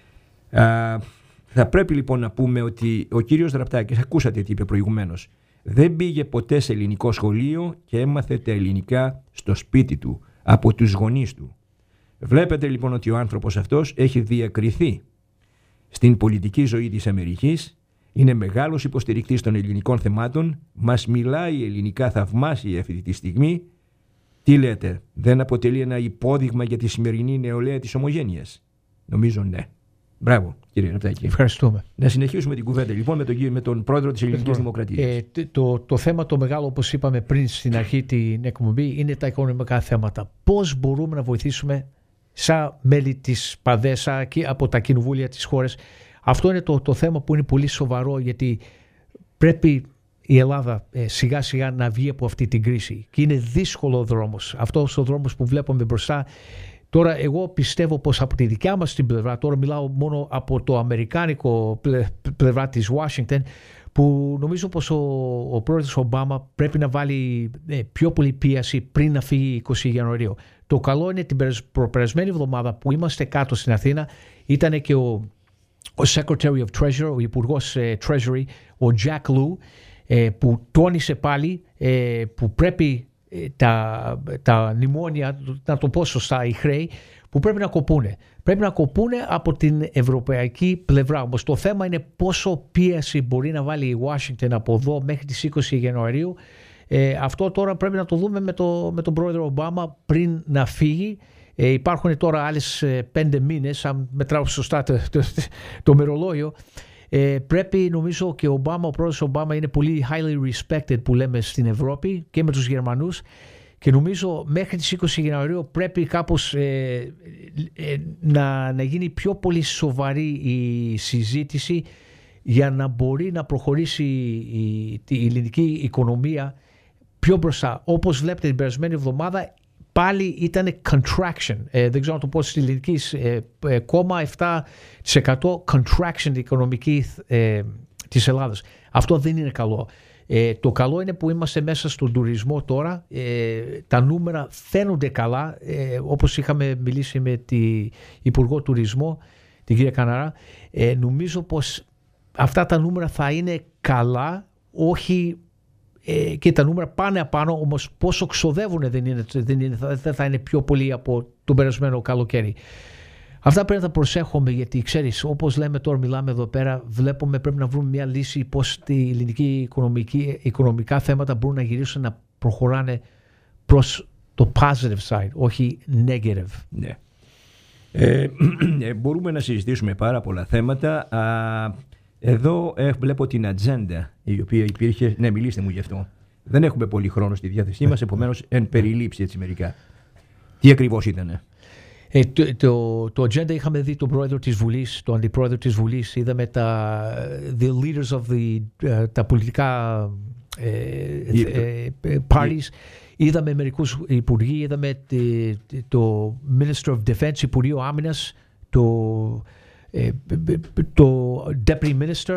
Θα πρέπει λοιπόν να πούμε ότι ο κύριος Ραπτάκης, ακούσατε τι είπε προηγουμένως, δεν πήγε ποτέ σε ελληνικό σχολείο και έμαθε τα ελληνικά στο σπίτι του, από τους γονείς του. Βλέπετε λοιπόν ότι ο άνθρωπος αυτός έχει διακριθεί στην πολιτική ζωή της Αμερικής, είναι μεγάλος υποστηρικτής των ελληνικών θεμάτων, μας μιλάει ελληνικά θαυμάσια αυτή τη στιγμή. Τι λέτε, δεν αποτελεί ένα υπόδειγμα για τη σημερινή νεολαία της ομογένειας? Νομίζω ναι. Μπράβο, κύριε Ραπτάκη. Ευχαριστούμε. Να συνεχίσουμε την κουβέντα λοιπόν με τον πρόεδρο της Ελληνικής Δημοκρατίας. Το θέμα το μεγάλο, όπως είπαμε πριν στην αρχή την εκπομπή, είναι τα οικονομικά θέματα. Πώς μπορούμε να βοηθήσουμε σαν μέλη της ΠΑΔΕΣ από τα κοινοβούλια της χώρας? Αυτό είναι το θέμα που είναι πολύ σοβαρό, γιατί πρέπει η Ελλάδα σιγά σιγά να βγει από αυτή την κρίση και είναι δύσκολο ο δρόμος. Αυτός ο δρόμος που βλέπουμε μπροστά. Τώρα εγώ πιστεύω πως από τη δικιά μας την πλευρά, τώρα μιλάω μόνο από το αμερικάνικο πλευρά της Washington, που νομίζω πως ο πρόεδρος Ομπάμα πρέπει να βάλει πιο πολύ πίεση πριν να φύγει 20 Ιανουαρίου. Το καλό είναι την προπερασμένη εβδομάδα που είμαστε κάτω στην Αθήνα, ήταν και ο Secretary of Treasury, ο Υπουργός Treasury, ο Jack Lew, που τόνισε πάλι που πρέπει τα μνημόνια, να το πω σωστά, οι χρέη που πρέπει να κοπούνε. Πρέπει να κοπούνε από την ευρωπαϊκή πλευρά. Όμως το θέμα είναι πόσο πίεση μπορεί να βάλει η Washington από εδώ μέχρι τις 20 Ιανουαρίου. Αυτό τώρα πρέπει να το δούμε με τον πρόεδρο Ομπάμα πριν να φύγει. Υπάρχουν τώρα άλλες 5 μήνες, αν μετράω σωστά το μερολόγιο. Πρέπει, νομίζω, και ο πρόεδρος Ομπάμα είναι πολύ highly respected, που λέμε στην Ευρώπη, και με τους Γερμανούς, και νομίζω μέχρι τις 20 Ιανουαρίου πρέπει κάπως να γίνει πιο πολύ σοβαρή η συζήτηση για να μπορεί να προχωρήσει η ελληνική οικονομία πιο μπροστά. Όπως βλέπετε την περασμένη εβδομάδα πάλι ήταν contraction. Δεν ξέρω να το πω στη ελληνική, 0,7% contraction οικονομική της Ελλάδας. Αυτό δεν είναι καλό. Το καλό είναι που είμαστε μέσα στον τουρισμό τώρα. Τα νούμερα φαίνονται καλά, όπως είχαμε μιλήσει με την Υπουργό Τουρισμού, την κυρία Καναρά. Νομίζω πως αυτά τα νούμερα θα είναι καλά, όχι και τα νούμερα πάνε απάνω, όμως πόσο ξοδεύουν δεν θα είναι πιο πολύ από τον περασμένο καλοκαίρι. Αυτά πρέπει να τα προσέχουμε, γιατί ξέρεις, όπως λέμε τώρα, μιλάμε εδώ πέρα, βλέπουμε, πρέπει να βρούμε μια λύση πώς η ελληνική οικονομικά θέματα μπορούν να γυρίσουν να προχωράνε προς το positive side, όχι negative. Ναι. Μπορούμε να συζητήσουμε πάρα πολλά θέματα. Εδώ βλέπω την ατζέντα η οποία υπήρχε. Ναι, μιλήστε μου γι' αυτό. Δεν έχουμε πολύ χρόνο στη διάθεσή μας, επομένως εν περιλήψει έτσι μερικά. Τι ακριβώς ήτανε? Το agenda είχαμε δει τον πρόεδρο της Βουλής, τον αντιπρόεδρο της Βουλής, είδαμε the leaders of τα πολιτικά parties, είδαμε μερικούς υπουργοί, είδαμε το Minister of Defense, Υπουργείο Άμυνας, το Deputy Minister,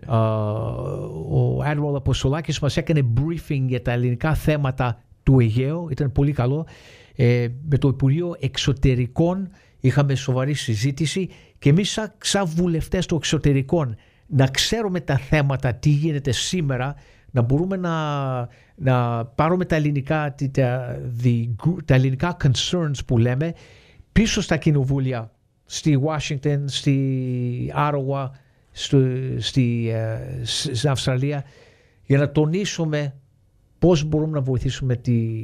ο Admiral Αποστολάκης μας έκανε briefing για τα ελληνικά θέματα του Αιγαίου, ήταν πολύ καλό. Με το Υπουργείο Εξωτερικών είχαμε σοβαρή συζήτηση και εμείς σαν βουλευτές των εξωτερικών να ξέρουμε τα θέματα, τι γίνεται σήμερα, να μπορούμε να πάρουμε τα ελληνικά concerns που λέμε πίσω στα κοινοβούλια, στη Washington, στη Άρωα, στην Αυστραλία, για να τονίσουμε πώς μπορούμε να βοηθήσουμε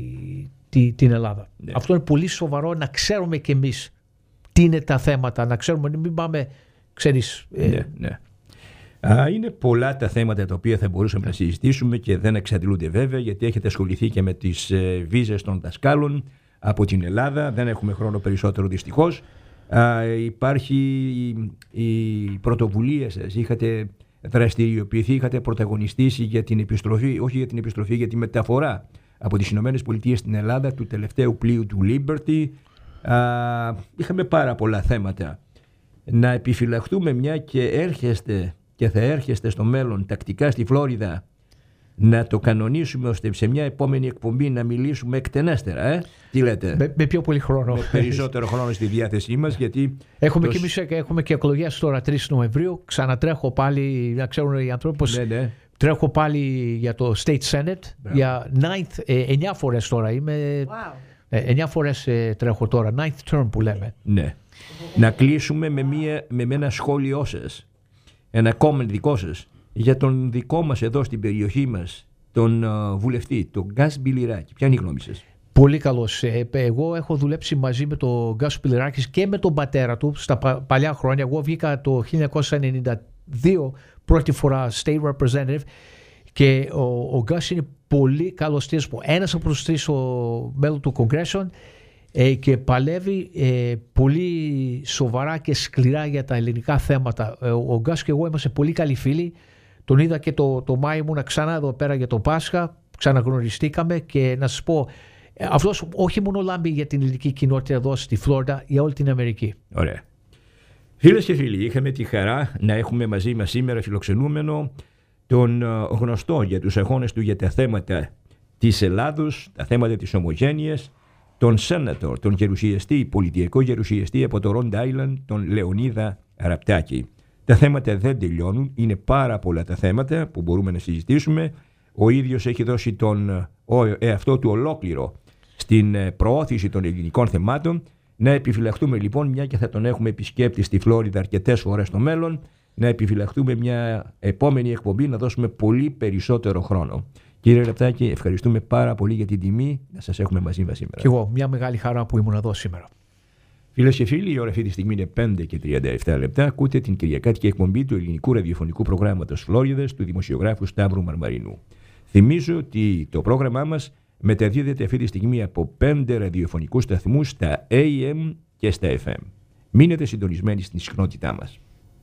την Ελλάδα. Ναι. Αυτό είναι πολύ σοβαρό, να ξέρουμε κι εμείς τι είναι τα θέματα, να ξέρουμε, μην πάμε, ξέρεις. Ναι. Είναι πολλά τα θέματα τα οποία θα μπορούσαμε να συζητήσουμε και δεν εξαντλούνται βέβαια, γιατί έχετε ασχοληθεί και με τις βίζες των δασκάλων από την Ελλάδα. Δεν έχουμε χρόνο περισσότερο δυστυχώς. Υπάρχει η πρωτοβουλία σας, είχατε δραστηριοποιηθεί, είχατε πρωταγωνιστήσει για την επιστροφή, όχι για την επιστροφή, για τη μεταφορά από τις Ηνωμένες Πολιτείες στην Ελλάδα του τελευταίου πλοίου του Liberty. Είχαμε πάρα πολλά θέματα. Να επιφυλαχτούμε, μια και έρχεστε και θα έρχεστε στο μέλλον τακτικά στη Φλόριδα, να το κανονίσουμε ώστε σε μια επόμενη εκπομπή να μιλήσουμε εκτενέστερα. Τι λέτε? Με πιο πολύ χρόνο. Με περισσότερο χρόνο στη διάθεσή μας, γιατί έχουμε και εκλογές τώρα 3 Νοεμβρίου. Ξανατρέχω πάλι, να ξέρουν οι άνθρωποι πως τρέχω πάλι για το State Senate. Για 9 φορές τώρα είμαι. Wow. 9 φορές τρέχω τώρα. 9th term που λέμε. Ναι. Να κλείσουμε με ένα σχόλιο σας. Ένα comment δικό σας για τον δικό μας εδώ στην περιοχή μας, τον βουλευτή, τον Γκάς Μπιλιράκη. Ποια είναι η γνώμη σας? Πολύ καλός. Εγώ έχω δουλέψει μαζί με τον Γκάς Μπιλιράκη και με τον πατέρα του στα παλιά χρόνια. Εγώ βγήκα το 1992 πρώτη φορά State Representative και ο Γκάς είναι πολύ καλός τύπος. Ένας από τους 3 μέλους του Congression και παλεύει πολύ σοβαρά και σκληρά για τα ελληνικά θέματα. Ο Γκάς και εγώ είμαστε πολύ καλοί φίλοι. Τον είδα και το Μάιο, ήμουνα ξανά εδώ πέρα για το Πάσχα, ξαναγνωριστήκαμε και να σας πω, αυτός όχι μόνο λάμπει για την ελληνική κοινότητα εδώ στη Φλόριντα, για όλη την Αμερική. Ωραία. Φίλες και φίλοι, είχαμε τη χαρά να έχουμε μαζί μας σήμερα φιλοξενούμενο τον γνωστό για τους αγώνες του για τα θέματα της Ελλάδος, τα θέματα της ομογένειας, τον Σένατορ, τον γερουσιαστή, πολιτικό γερουσιαστή από το Rhode Island, τον Λεωνίδα Ραπτάκη. Τα θέματα δεν τελειώνουν, είναι πάρα πολλά τα θέματα που μπορούμε να συζητήσουμε. ο ίδιος έχει δώσει τον εαυτό του ολόκληρο στην προώθηση των ελληνικών θεμάτων. Να επιφυλαχτούμε λοιπόν, μια και θα τον έχουμε επισκέπτη στη Φλόριδα αρκετές φορές στο μέλλον, να επιφυλαχτούμε μια επόμενη εκπομπή να δώσουμε πολύ περισσότερο χρόνο. Κύριε Ρεπτάκη, ευχαριστούμε πάρα πολύ για την τιμή να σας έχουμε μαζί μας σήμερα. Και εγώ, μια μεγάλη χαρά που ήμουν εδώ σήμερα. Φίλες και φίλοι, η ώρα αυτή τη στιγμή είναι 5:37. Ακούτε την κυριακάτικη εκπομπή του ελληνικού ραδιοφωνικού προγράμματος Φλόριδας του δημοσιογράφου Σταύρου Μαρμαρινού. Θυμίζω ότι το πρόγραμμά μας μεταδίδεται αυτή τη στιγμή από 5 ραδιοφωνικούς σταθμούς στα AM και στα FM. Μείνετε συντονισμένοι στην συχνότητά μας.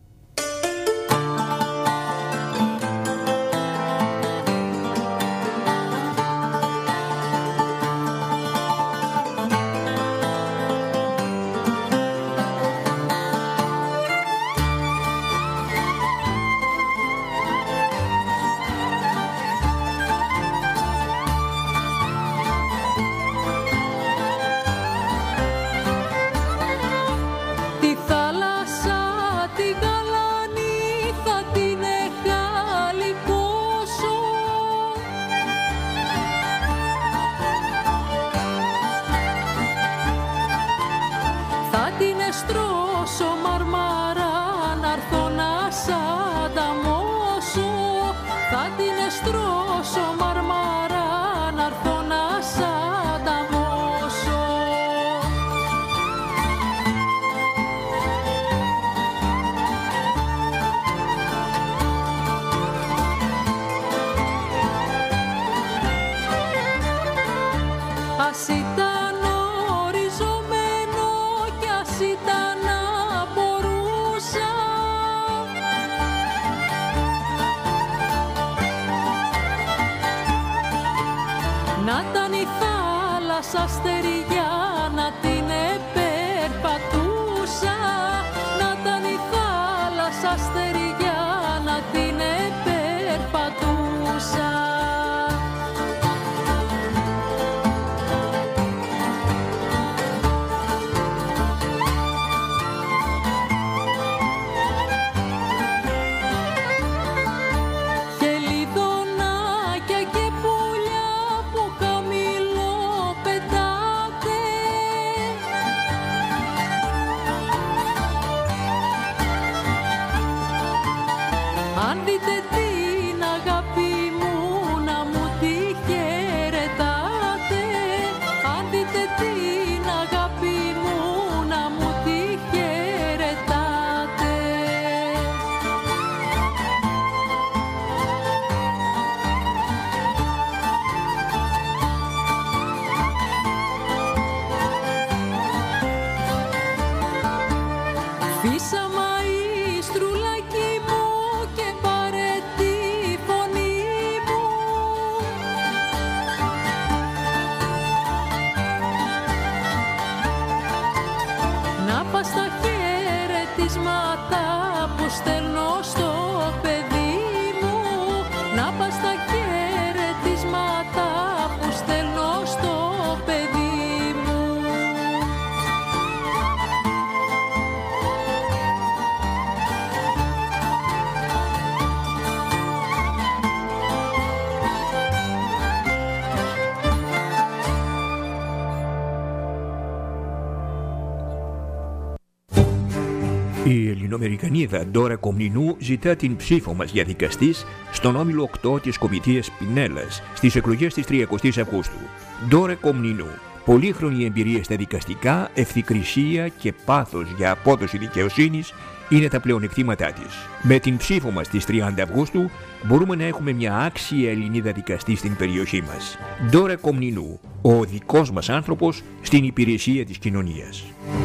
Η Ελληνοαμερικανίδα Ντόρα Κομνηνού ζητά την ψήφο μας για δικαστής στον όμιλο 8 της Κομιτείας Πινέλλας στις εκλογές της 30ης Αυγούστου. Ντόρα Κομνηνού, πολύχρονη εμπειρία στα δικαστικά, ευθυκρισία και πάθος για απόδοση δικαιοσύνης είναι τα πλεονεκτήματά της. Με την ψήφο μας στις 30 Αυγούστου μπορούμε να έχουμε μια άξια Ελληνίδα δικαστή στην περιοχή μας. Ντόρα Κομνηνού, ο δικός μας άνθρωπος στην υπηρεσία της κοινωνίας.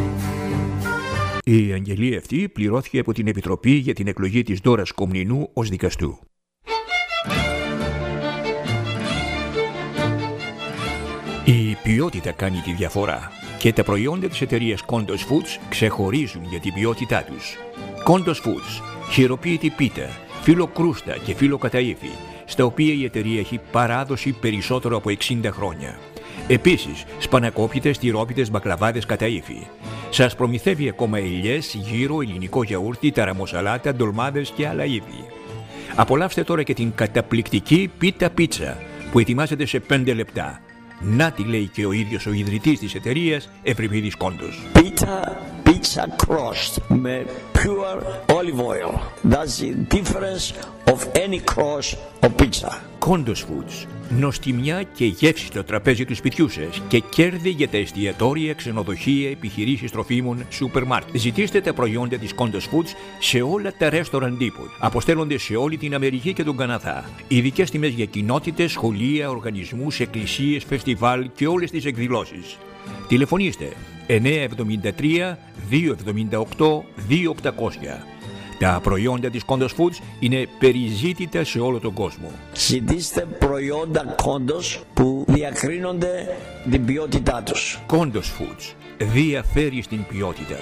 Η αγγελία αυτή πληρώθηκε από την Επιτροπή για την εκλογή της Ντόρας Κομνηνού ως δικαστού. Η ποιότητα κάνει τη διαφορά και τα προϊόντα της εταιρείας Condos Foods ξεχωρίζουν για την ποιότητά τους. Condos Foods, χειροποίητη πίτα, φύλλο κρούστα και φύλλο καταΐφι, στα οποία η εταιρεία έχει παράδοση περισσότερο από 60 χρόνια. Επίσης, σπανακόπιτες, τυρόπιτες, μπακλαβάδες καταΐφι. Σας προμηθεύει ακόμα ελιές, γύρο, ελληνικό γιαούρτι, ταραμοσαλάτα, ντολμάδες και άλλα είδη. Απολαύστε τώρα και την καταπληκτική πίτα πίτσα που ετοιμάζεται σε 5 λεπτά. Να τη λέει και ο ίδιος ο ιδρυτής της εταιρείας, Ευρυπίδης Κόντος. Pizza crust με pure olive oil. That's the difference of any crust of pizza. Κόντος Foods. Νοστιμιά και γεύση στο τραπέζι του σπιτιού σας και κέρδη για τα εστιατόρια, ξενοδοχεία, επιχειρήσεις τροφίμων, σούπερ μάρκετ. Ζητήστε τα προϊόντα της Κόντος Foods σε όλα τα restaurant depot. Αποστέλλονται σε όλη την Αμερική και τον Καναδά. Ειδικές τιμές για κοινότητες, σχολεία, οργανισμούς, εκκλησίες, φεστιβάλ και όλες τις εκδηλώσεις. Τηλεφωνήστε 973 278 2800. Τα προϊόντα της Κόντος Foods είναι περιζήτητα σε όλο τον κόσμο. Ζητήστε προϊόντα Κόντος που διακρίνονται την ποιότητά τους. Κόντος Foods διαφέρει στην ποιότητα.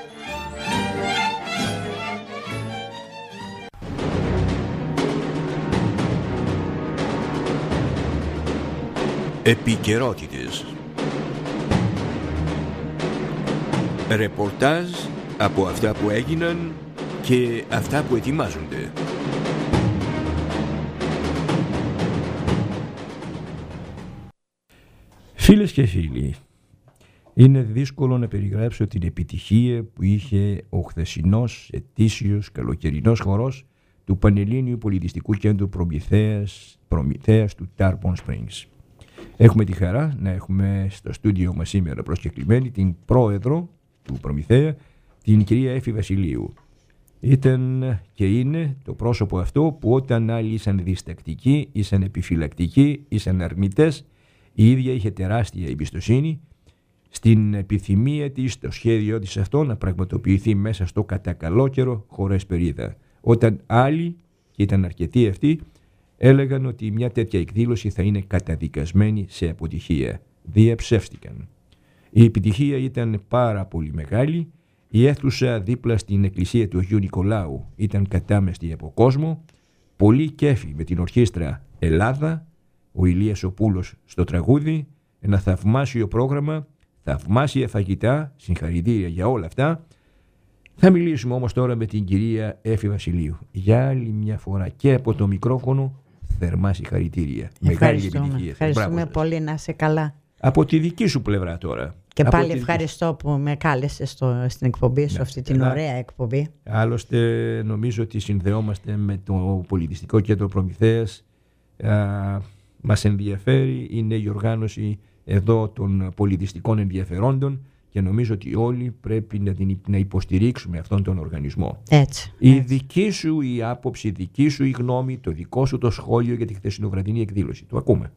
Επικαιρότητες. Ρεπορτάζ από αυτά που έγιναν και αυτά που ετοιμάζονται. Φίλες και φίλοι, είναι δύσκολο να περιγράψω την επιτυχία που είχε ο χθεσινός ετήσιος καλοκαιρινός χορός του Πανελλήνιου Πολιτιστικού Κέντρου Προμηθέας του Tarpon Springs. Έχουμε τη χαρά να έχουμε στο στούντιο μας σήμερα προσκεκλημένη την πρόεδρο του Προμηθέα, την κυρία Έφη Βασιλείου. Ήταν και είναι το πρόσωπο αυτό που όταν άλλοι ήσαν διστακτικοί, ήσαν επιφυλακτικοί, ήσαν αρνητές, η ίδια είχε τεράστια εμπιστοσύνη στην επιθυμία της, στο σχέδιό της αυτό να πραγματοποιηθεί μέσα στο κατά καλό καιρό χωρίς περίδα. Όταν άλλοι, και ήταν αρκετοί αυτοί, έλεγαν ότι μια τέτοια εκδήλωση θα είναι καταδικασμένη σε αποτυχία. Διαψεύστηκαν. Η επιτυχία ήταν πάρα πολύ μεγάλη. Η αίθουσα δίπλα στην εκκλησία του Αγίου Νικολάου ήταν κατάμεστη από κόσμο. Πολύ κέφι με την ορχήστρα Ελλάδα, ο Ηλίας ο Πούλος στο τραγούδι, ένα θαυμάσιο πρόγραμμα, θαυμάσια φαγητά, συγχαρητήρια για όλα αυτά. Θα μιλήσουμε όμως τώρα με την κυρία Έφη Βασιλείου. Για άλλη μια φορά και από το μικρόφωνο, θερμά συγχαρητήρια. Μεγάλη επιτυχία. Ευχαριστούμε πολύ, να είσαι καλά. Από τη δική σου πλευρά τώρα. Και πάλι ευχαριστώ που με κάλεσες στην εκπομπή σου, αυτή την ωραία εκπομπή. Άλλωστε νομίζω ότι συνδεόμαστε με το Πολιτιστικό Κέντρο Προμηθέας. Μας ενδιαφέρει, είναι η οργάνωση εδώ των πολιτιστικών ενδιαφερόντων και νομίζω ότι όλοι πρέπει να υποστηρίξουμε αυτόν τον οργανισμό. Έτσι. Η δική σου η άποψη, η δική σου η γνώμη, το δικό σου το σχόλιο για τη χθεσινοβραδινή εκδήλωση. Το ακούμε.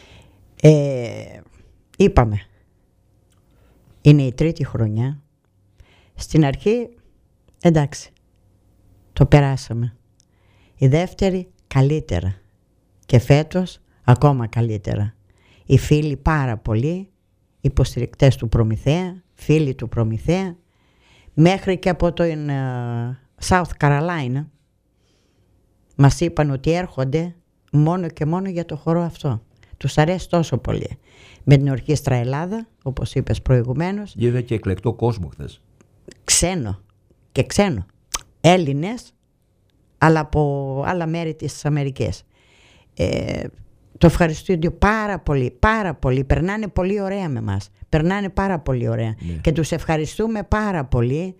Είπαμε, είναι η τρίτη χρονιά. Στην αρχή, εντάξει, το περάσαμε. Η δεύτερη, καλύτερα. Και φέτος, ακόμα καλύτερα. Οι φίλοι πάρα πολλοί, υποστηρικτές του Προμηθέα, φίλοι του Προμηθέα, μέχρι και από το South Carolina, μας είπαν ότι έρχονται μόνο και μόνο για το χορό αυτό. Τους αρέσει τόσο πολύ. Με την Ορχήστρα Ελλάδα, όπως είπες προηγουμένως. Είδα και εκλεκτό κόσμο χθες. Ξένο. Έλληνες, αλλά από άλλα μέρη της Αμερικής. Το ευχαριστούνται πάρα πολύ. Περνάνε πολύ ωραία με μας. Περνάνε πάρα πολύ ωραία. Ναι. Και τους ευχαριστούμε πάρα πολύ.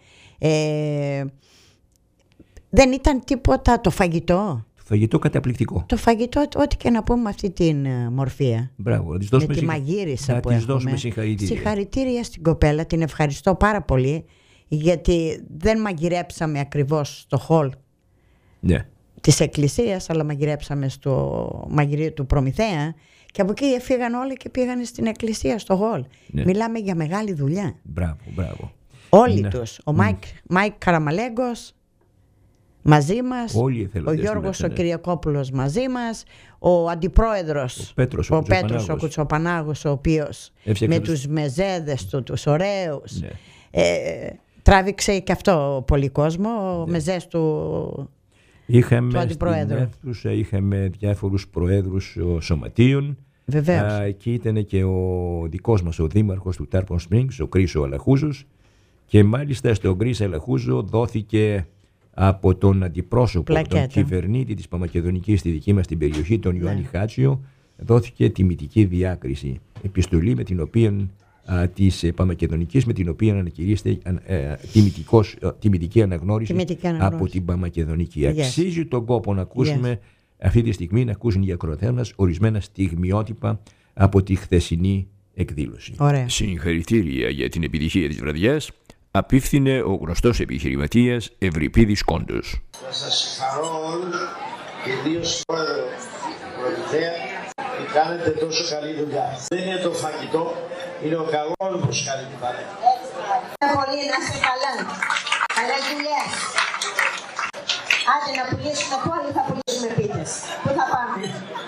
Δεν ήταν τίποτα το φαγητό. Φαγητό καταπληκτικό. Το φαγητό, ό,τι και να πούμε αυτή την μορφία. Μπράβο, να της δώσουμε, τη μαγείρισα να που της έχουμε. Δώσουμε συγχαρητήρια. Συγχαρητήρια στην κοπέλα, την ευχαριστώ πάρα πολύ, γιατί δεν μαγειρέψαμε ακριβώς στο χολ της εκκλησίας, αλλά μαγειρέψαμε στο μαγειρίο του Προμηθέα και από εκεί φύγαν όλοι και πήγαν στην εκκλησία, στο χολ. Ναι. Μιλάμε για μεγάλη δουλειά. Μπράβο. Όλοι τους. Ο Μάικ Καραμαλέγκος μαζί μας, ο Γιώργος ο Κυριακόπουλος μαζί μας, ο αντιπρόεδρος ο Πέτρος ο Κουτσοπανάγος, ο οποίος με τους μεζέδες του, τους ωραίους, τράβηξε και αυτό πολύ κόσμο, ο μεζές του αντιπρόεδρου. Είχαμε διάφορους προέδρους σωματείων. Βεβαίως. Εκεί ήταν και ο δικός μας ο δήμαρχος του Tarpon Springs, ο Κρίσο Αλαχούζος, και μάλιστα στον Κρίσο Αλαχούζο δόθηκε από τον αντιπρόσωπο, Πλακέτα. τον κυβερνήτη της Παμακεδονικής στη δική μας την περιοχή, τον Ιωάννη Χάτσιο, δόθηκε τιμητική διάκριση. Επιστολή με την οποία της Παμακεδονικής, με την οποία ανακηρύσσεται τιμητική αναγνώριση από την Παμακεδονική. Αξίζει τον κόπο να ακούσουμε αυτή τη στιγμή, να ακούσουν οι ακροατές μας ορισμένα στιγμιότυπα από τη χθεσινή εκδήλωση. Ωραία. Συγχαρητήρια για την επιτυχία της βραδιάς απίφθινε ο γνωστός επιχειρηματίας Ευρυπίδης Κόντος. Θα σας συγχαρώ όλους και ιδίως στον πρόεδρο Προμηθέα που κάνετε τόσο καλή δουλειά. Δεν είναι το φαγητό, είναι ο καλός που κάνει την παρέα. Πολύ να είστε καλά. Καλές δουλειές. Άντε να πουλήσουμε πόλη, θα πουλήσουμε πίτες. Πού θα πάμε?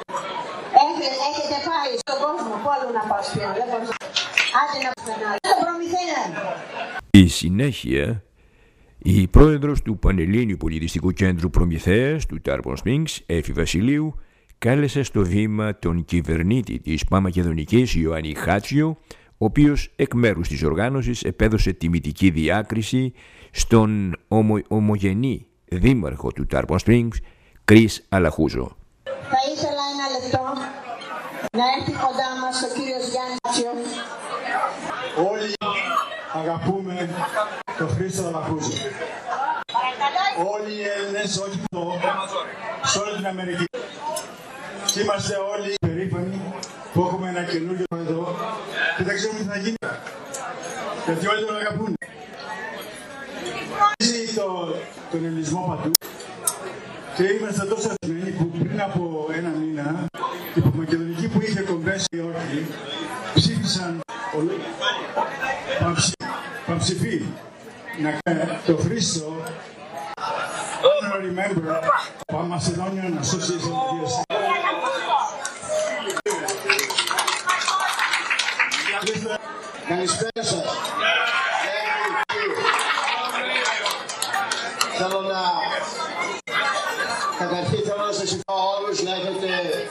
Έχετε πάει στον κόσμο, πόλου να πάω σπίτι. Άντε να πουλήσουμε. Το Προμηθέα. Η συνέχεια, η πρόεδρος του Πανελλήνιου Πολιτιστικού Κέντρου Προμηθέας του Tarpon Springs, Έφη Βασιλείου, κάλεσε στο βήμα τον κυβερνήτη της Παμακεδονικής Ιωάννη Χάτσιο, ο οποίος εκ μέρους της οργάνωσης επέδωσε τιμητική διάκριση στον ομογενή δήμαρχο του Tarpon Springs, Κρίς Αλαχούζο. Θα ήθελα ένα λεπτό να έρθει κοντά μας ο κύριος Γιάννης Χάτσιο. Όλοι αγαπούμε τον Χρήστο Αλαχούζο. Όλοι οι Έλληνες, όχι εδώ, σε όλη την Αμερική. Και είμαστε όλοι περήφανοι που έχουμε ένα καινούργιο εδώ και δεν ξέρουμε τι θα γίνει. Γιατί όλοι τον αγαπούν. Τον ελληνισμό παντού και είμαστε τόσο ασημένοι που πριν από ένα μήνα η Παμακεδονική που είχε κομπές στη Όρκη ψήφισαν παμψηφί να κάνει το Χρήστο honorary member of Macedonian Association of the Καλησπέρα σας. Θέλω να... Καταρχήν θέλω να σας ευχαριστώ όλους να έχετε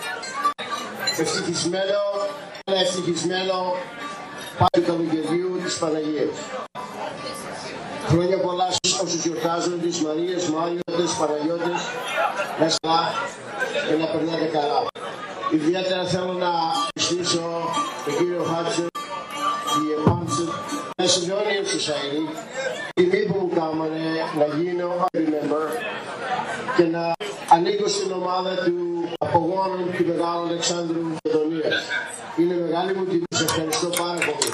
ένα ευτυχισμένο πάλι του καλοκαιριού της Παναγίας. Χρόνια πολλά σε όσους γιορτάζουν τις Μαρίες, Μάριωτες, Παναγιώτες, να είστε καλά και να περνάτε καλά. Ιδιαίτερα θέλω να ευχαριστήσω τον κύριο Χάτσο, τη Epancet Macedonian Society, τιμή που μου κάμανε να γίνω member και να ανήκω στην ομάδα του απογόνων του Μεγάλου Αλεξάνδρου Μακεδονίας. Είναι μεγάλη μου τιμή, σας ευχαριστώ πάρα πολύ.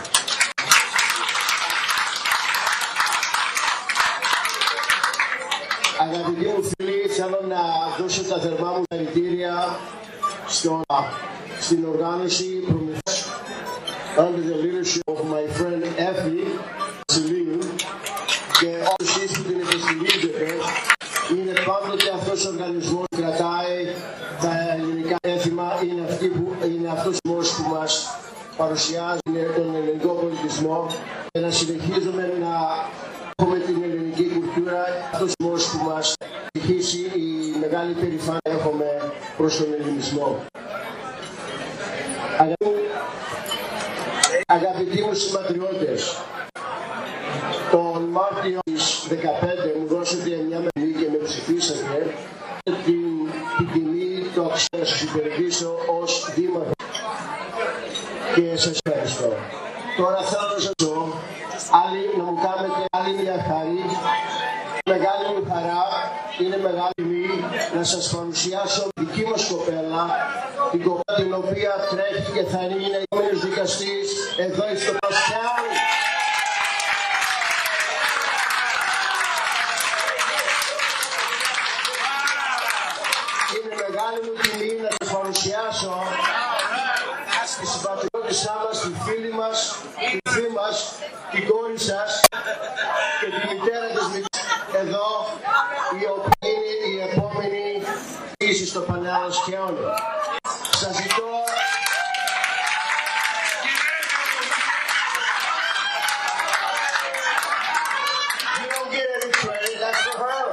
Αγαπητοί μου φίλοι, θέλω να δώσω τα θερμά μου συγχαρητήρια στην οργάνωση Προμηθέας under the leadership of my friend Έφη Βασιλείου και όσοι εσείς που την υποστηρίζετε. Είναι πάντοτε αυτός ο οργανισμός που κρατάει τα ελληνικά έθιμα, είναι αυτός που μας παρουσιάζει τον ελληνικό πολιτισμό και να συνεχίζουμε να έχουμε την ελληνική κουλτούρα, αυτός που μας στοιχήσει η μεγάλη περηφάνεια που έχουμε προς τον ελληνισμό. Αγαπητοί μου συμπατριώτες, τον Μάρτιο της 15 μου δώσατε μια μελή και με ψηφίσατε την τιμή το αξία να σας υπηρετήσω ως δήμαρχο και σας ευχαριστώ. Τώρα θέλω να σας πω να μου κάνετε άλλη μια χαρή. Μεγάλη μου χαρά, είναι μεγάλη τιμή να σας παρουσιάσω τη δική μας κοπέλα, την κοπέλα την οποία τρέχει και θα είναι η επόμενος δικαστής εδώ στο Πασχάλ. Είναι μεγάλη μου τιμή να σας παρουσιάσω τη συμπατριώτησά μας, τη φίλη μας, τη θεία μας, την κόρη σας και τη μητέρα της εδώ, η οποία είναι η επόμενη φύση στο Πανελλήνιο Σκιόνι. Σας ζητώ You don't get any credit, that's for her.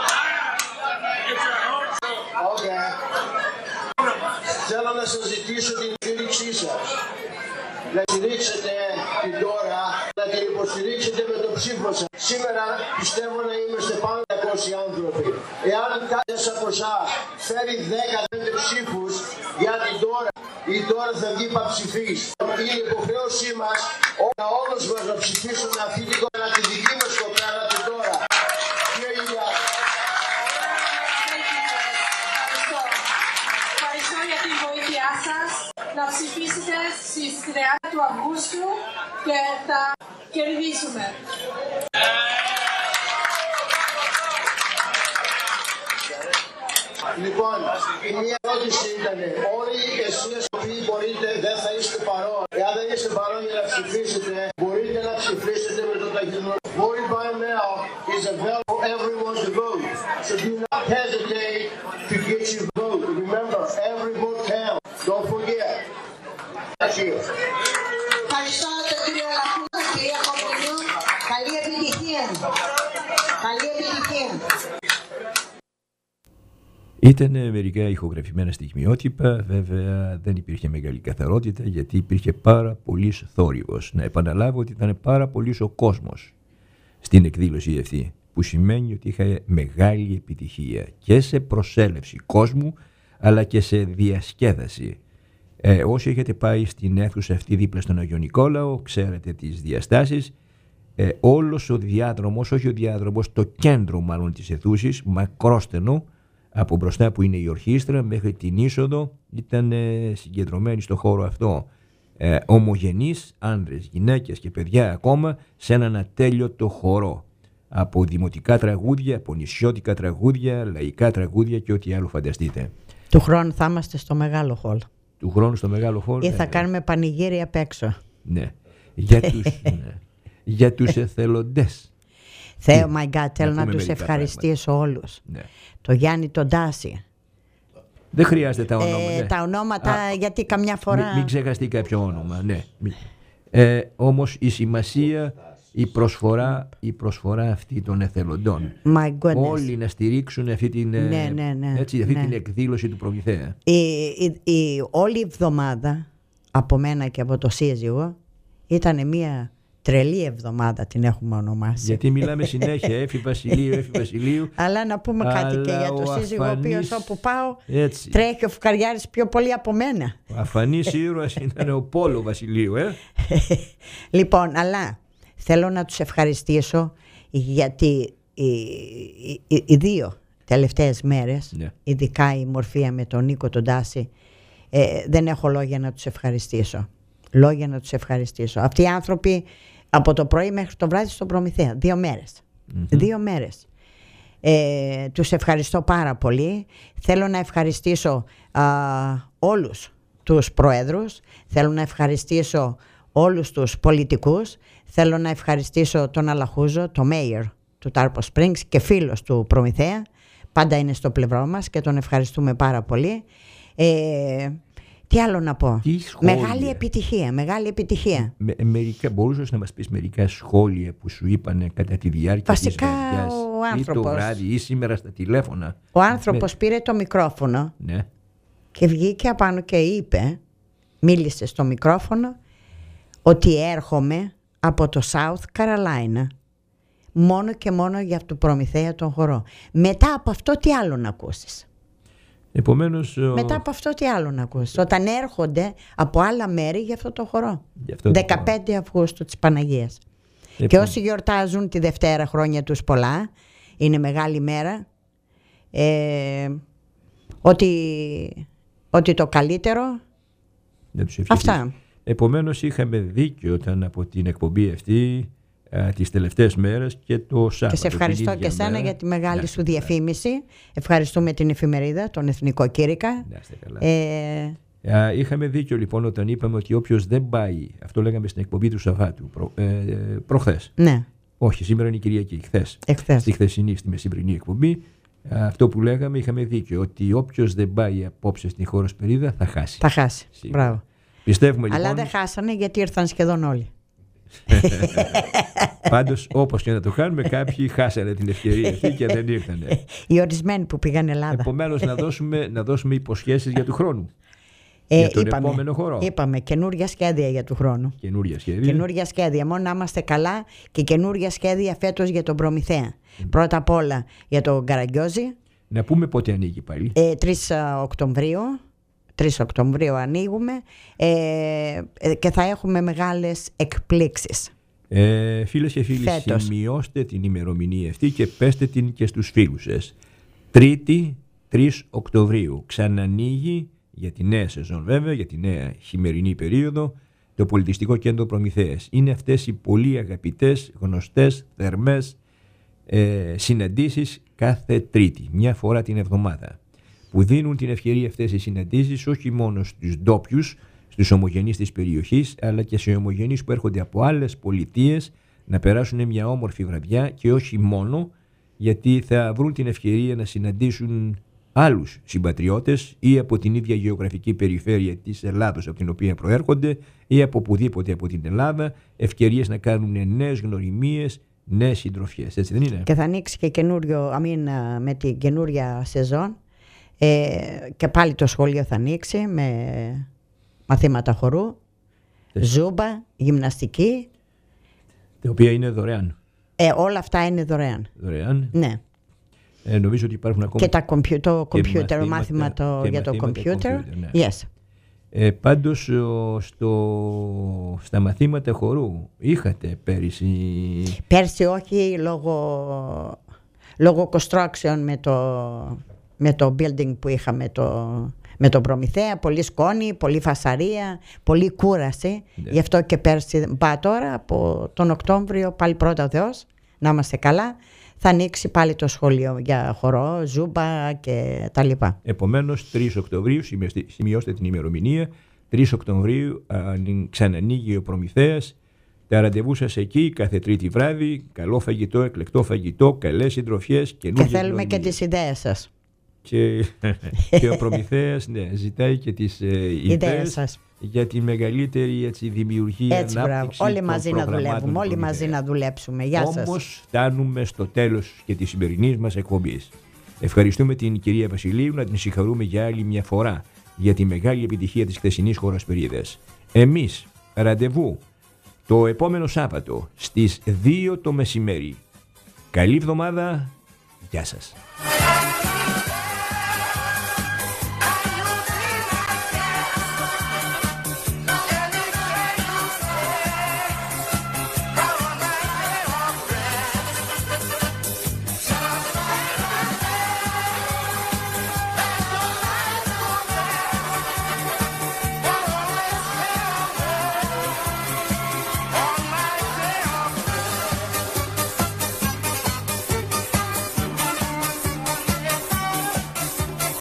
Okay. Θέλω να σας ζητήσω την στήριξή σας. Να στηρίξετε την τώρα, να την υποστηρίξετε με το ψήφο σας. Σήμερα πιστεύω να είμαστε πάνω από 200 οι άνθρωποι. Εάν κάποιος από εσάς φέρει 15 ψήφους για την τώρα, η τώρα θα βγει παψηφής. Είναι υποχρέωσή μας όλους μας να ψηφίσουμε αυτή την κοπέλα, τη δική μας κοπέλα, την τώρα. Ευχαριστώ για την βοήθειά σας. Να ψηφίσετε στις 30 του Αυγούστου και θα κερδίσουμε. Λοιπόν, η μία ερώτηση ήταν, όλοι εσείς που μπορείτε, δεν θα είστε παρόν. Εάν δεν είστε παρόν για να ψηφίσετε, μπορείτε να ψηφίσετε με το ταχυδρομείο. Voting by mail is available for everyone to vote. So do not hesitate to get your vote. Remember, every vote counts. Don't forget. Thank you. Ευχαριστώ τον κύριο Λαχούδα, κυρία Κοπηλιού. Καλή επιτυχία. Καλή επιτυχία. Ήταν μερικά ηχογραφημένα στιγμιότυπα, βέβαια δεν υπήρχε μεγάλη καθαρότητα γιατί υπήρχε πάρα πολύς θόρυβος. Να επαναλάβω ότι ήταν πάρα πολύς ο κόσμος στην εκδήλωση αυτή, που σημαίνει ότι είχα μεγάλη επιτυχία και σε προσέλευση κόσμου αλλά και σε διασκέδαση. Όσοι έχετε πάει στην αίθουσα αυτή δίπλα στον Αγιο Νικόλαο, ξέρετε τις διαστάσεις. Όλος ο διάδρομος, όχι ο διάδρομος, το κέντρο μάλλον της αιθούσης, μακρόστενο, από μπροστά που είναι η ορχήστρα μέχρι την είσοδο, ήταν συγκεντρωμένοι στο χώρο αυτό ομογενείς, άνδρες, γυναίκες και παιδιά ακόμα, σε έναν ατέλειωτο χορό. Από δημοτικά τραγούδια, από νησιώτικα τραγούδια, λαϊκά τραγούδια και ό,τι άλλο φανταστείτε. Του χρόνου θα είμαστε στο μεγάλο χολ. Του χρόνου στο μεγάλο χολ. Ή θα κάνουμε πανηγύρι απ' έξω. Ναι. Για τους εθελοντές. Θεέ, my God, θέλω να τους ευχαριστήσω όλους. Ναι. Το Γιάννη τον Τάση. Δεν χρειάζεται τα ονόματα. Ναι. Τα ονόματα, γιατί καμιά φορά... Μην ξεχαστεί κάποιο όνομα, ναι. Όμως η σημασία, η προσφορά αυτή των εθελοντών. My goodness. Όλοι να στηρίξουν αυτή την, την εκδήλωση του Προμηθέα. Όλη η εβδομάδα, από μένα και από το σύζυγο, ήταν μια... τρελή εβδομάδα την έχουμε ονομάσει. Γιατί μιλάμε συνέχεια Έφη Βασιλείου. Αλλά να πούμε κάτι και για το σύζυγο, ο οποίος όπου πάω τρέχει ο φουκαριάρης πιο πολύ από μένα. Ο αφανής ήρωας ήταν ο Πόλο Βασιλείου. Λοιπόν, αλλά θέλω να τους ευχαριστήσω γιατί οι δύο τελευταίες μέρες, ειδικά η μορφία με τον Νίκο τον Τάση, δεν έχω λόγια να τους ευχαριστήσω. Λόγια να τους ευχαριστήσω. Αυτοί οι άνθρωποι από το πρωί μέχρι το βράδυ στον Προμηθέα. 2 μέρες. 2 μέρες. Τους ευχαριστώ πάρα πολύ. Θέλω να ευχαριστήσω όλους τους προέδρους. Θέλω να ευχαριστήσω όλους τους πολιτικούς. Θέλω να ευχαριστήσω τον Αλαχούζο, το Mayor του Tarpon Springs και φίλος του Προμηθέα. Πάντα είναι στο πλευρό μας και τον ευχαριστούμε πάρα πολύ. Τι άλλο να πω. Μεγάλη επιτυχία. Μπορούσες να μας πεις μερικά σχόλια που σου είπανε κατά τη διάρκεια της βραδιάς ή το βράδυ ή σήμερα στα τηλέφωνα? Ο άνθρωπος πήρε το μικρόφωνο και βγήκε απάνω και είπε, μίλησε στο μικρόφωνο, ότι έρχομαι από το South Carolina μόνο και μόνο για το Προμηθέα τον χορό. Μετά από αυτό τι άλλο να ακούσεις? Επομένως, μετά από αυτό τι άλλο να ακούσεις? Όταν έρχονται από άλλα μέρη για αυτό το χορό. 15 Αυγούστου της Παναγίας. Και όσοι γιορτάζουν τη Δευτέρα, χρόνια τους πολλά, είναι μεγάλη μέρα, ότι το καλύτερο, αυτά. Επομένως είχαμε δίκιο όταν από την εκπομπή αυτή τις τελευταίες μέρες και το Σάββατο. Και σε ευχαριστώ και εσένα για τη μεγάλη σου διαφήμιση. Ευχαριστούμε την εφημερίδα, τον Εθνικό Κήρυκα. Είχαμε δίκιο λοιπόν όταν είπαμε ότι όποιος δεν πάει, αυτό λέγαμε στην εκπομπή του Σαββάτου προχθές. Ναι. Όχι, σήμερα είναι η Κυριακή, χθες. Στη χθεσινή, στη μεσημβρινή εκπομπή. Αυτό που λέγαμε, είχαμε δίκιο, ότι όποιος δεν πάει απόψε στην Χωροσπερίδα θα χάσει. Θα χάσει. Μπράβο. Πιστεύουμε, λοιπόν... Αλλά δεν χάσανε γιατί ήρθαν σχεδόν όλοι. Πάντως, όπως και να το κάνουμε, κάποιοι χάσανε την ευκαιρία αυτή και δεν ήρθανε. Οι ορισμένοι που πήγαν Ελλάδα. Επομένως, να δώσουμε υποσχέσεις για του χρόνου. Για τον επόμενο χορό. Είπαμε καινούργια σχέδια για του χρόνου. Καινούργια σχέδια. Μόνο να είμαστε καλά και καινούργια σχέδια φέτος για τον Προμηθέα. Πρώτα απ' όλα για τον Καραγκιόζη. Να πούμε πότε ανοίγει πάλι. 3 Οκτωβρίου. 3 Οκτωβρίου ανοίγουμε και θα έχουμε μεγάλες εκπλήξεις. Φίλες και φίλοι, φέτος. Σημειώστε την ημερομηνία αυτή και πέστε την και στους φίλους σας. Τρίτη, 3 Οκτωβρίου. Ξανανοίγει για τη νέα σεζόν βέβαια, για τη νέα χειμερινή περίοδο, το Πολιτιστικό Κέντρο Προμηθέας. Είναι αυτές οι πολύ αγαπητές, γνωστές, θερμές συναντήσεις κάθε Τρίτη, μια φορά την εβδομάδα, που δίνουν την ευκαιρία αυτές οι συναντήσεις όχι μόνο στους ντόπιους, στους ομογενείς της περιοχής, αλλά και σε ομογενείς που έρχονται από άλλες πολιτείες να περάσουν μια όμορφη βραδιά, και όχι μόνο, γιατί θα βρουν την ευκαιρία να συναντήσουν άλλους συμπατριώτες ή από την ίδια γεωγραφική περιφέρεια της Ελλάδος από την οποία προέρχονται ή από οπουδήποτε από την Ελλάδα, ευκαιρίες να κάνουν νέες γνωριμίες, νέες συντροφιές. Έτσι δεν είναι? Και θα ανοίξει και καινούριο, με την καινούρια σεζόν, και πάλι το σχολείο θα ανοίξει με μαθήματα χορού, ζούμπα, γυμναστική. Τα οποία είναι δωρεάν. Όλα αυτά είναι δωρεάν. Δωρεάν. Ναι. Νομίζω ότι υπάρχουν ακόμα και το computer, μάθημα για το computer. Ναι. Yes. Πάντως στα μαθήματα χορού είχατε πέρυσι? Πέρσι όχι, λόγω construction με το building που είχαμε με το Προμηθέα, πολύ σκόνη, πολύ φασαρία, πολύ κούραση. Γι' αυτό και πέρσι, τώρα από τον Οκτώβριο πάλι πρώτα Θεός, να είμαστε καλά, θα ανοίξει πάλι το σχολείο για χορό, ζούμπα και τα λοιπά. Επομένως 3 Οκτωβρίου, σημειώστε την ημερομηνία, 3 Οκτωβρίου ξανανοίγει ο Προμηθέας. Τα ραντεβού σας εκεί κάθε Τρίτη βράδυ, καλό φαγητό, εκλεκτό φαγητό, καλές συντροφιές. Και θέλουμε και τις ιδέες σας. Και ο Προμηθέας ζητάει και τις ιδέες σας για τη μεγαλύτερη δημιουργία, ανάπτυξη. Όλοι μαζί να δουλεύουμε, όλοι μαζί να δουλέψουμε. Γεια σας. Όμως φτάνουμε στο τέλος και της σημερινής μας εκπομπής. Ευχαριστούμε την κυρία Βασιλείου, να την συγχαρούμε για άλλη μια φορά για τη μεγάλη επιτυχία της χθεσινής χοροσπερίδας. Εμείς ραντεβού το επόμενο Σάββατο στις 2 το μεσημέρι. Καλή εβδομάδα. Γεια σας.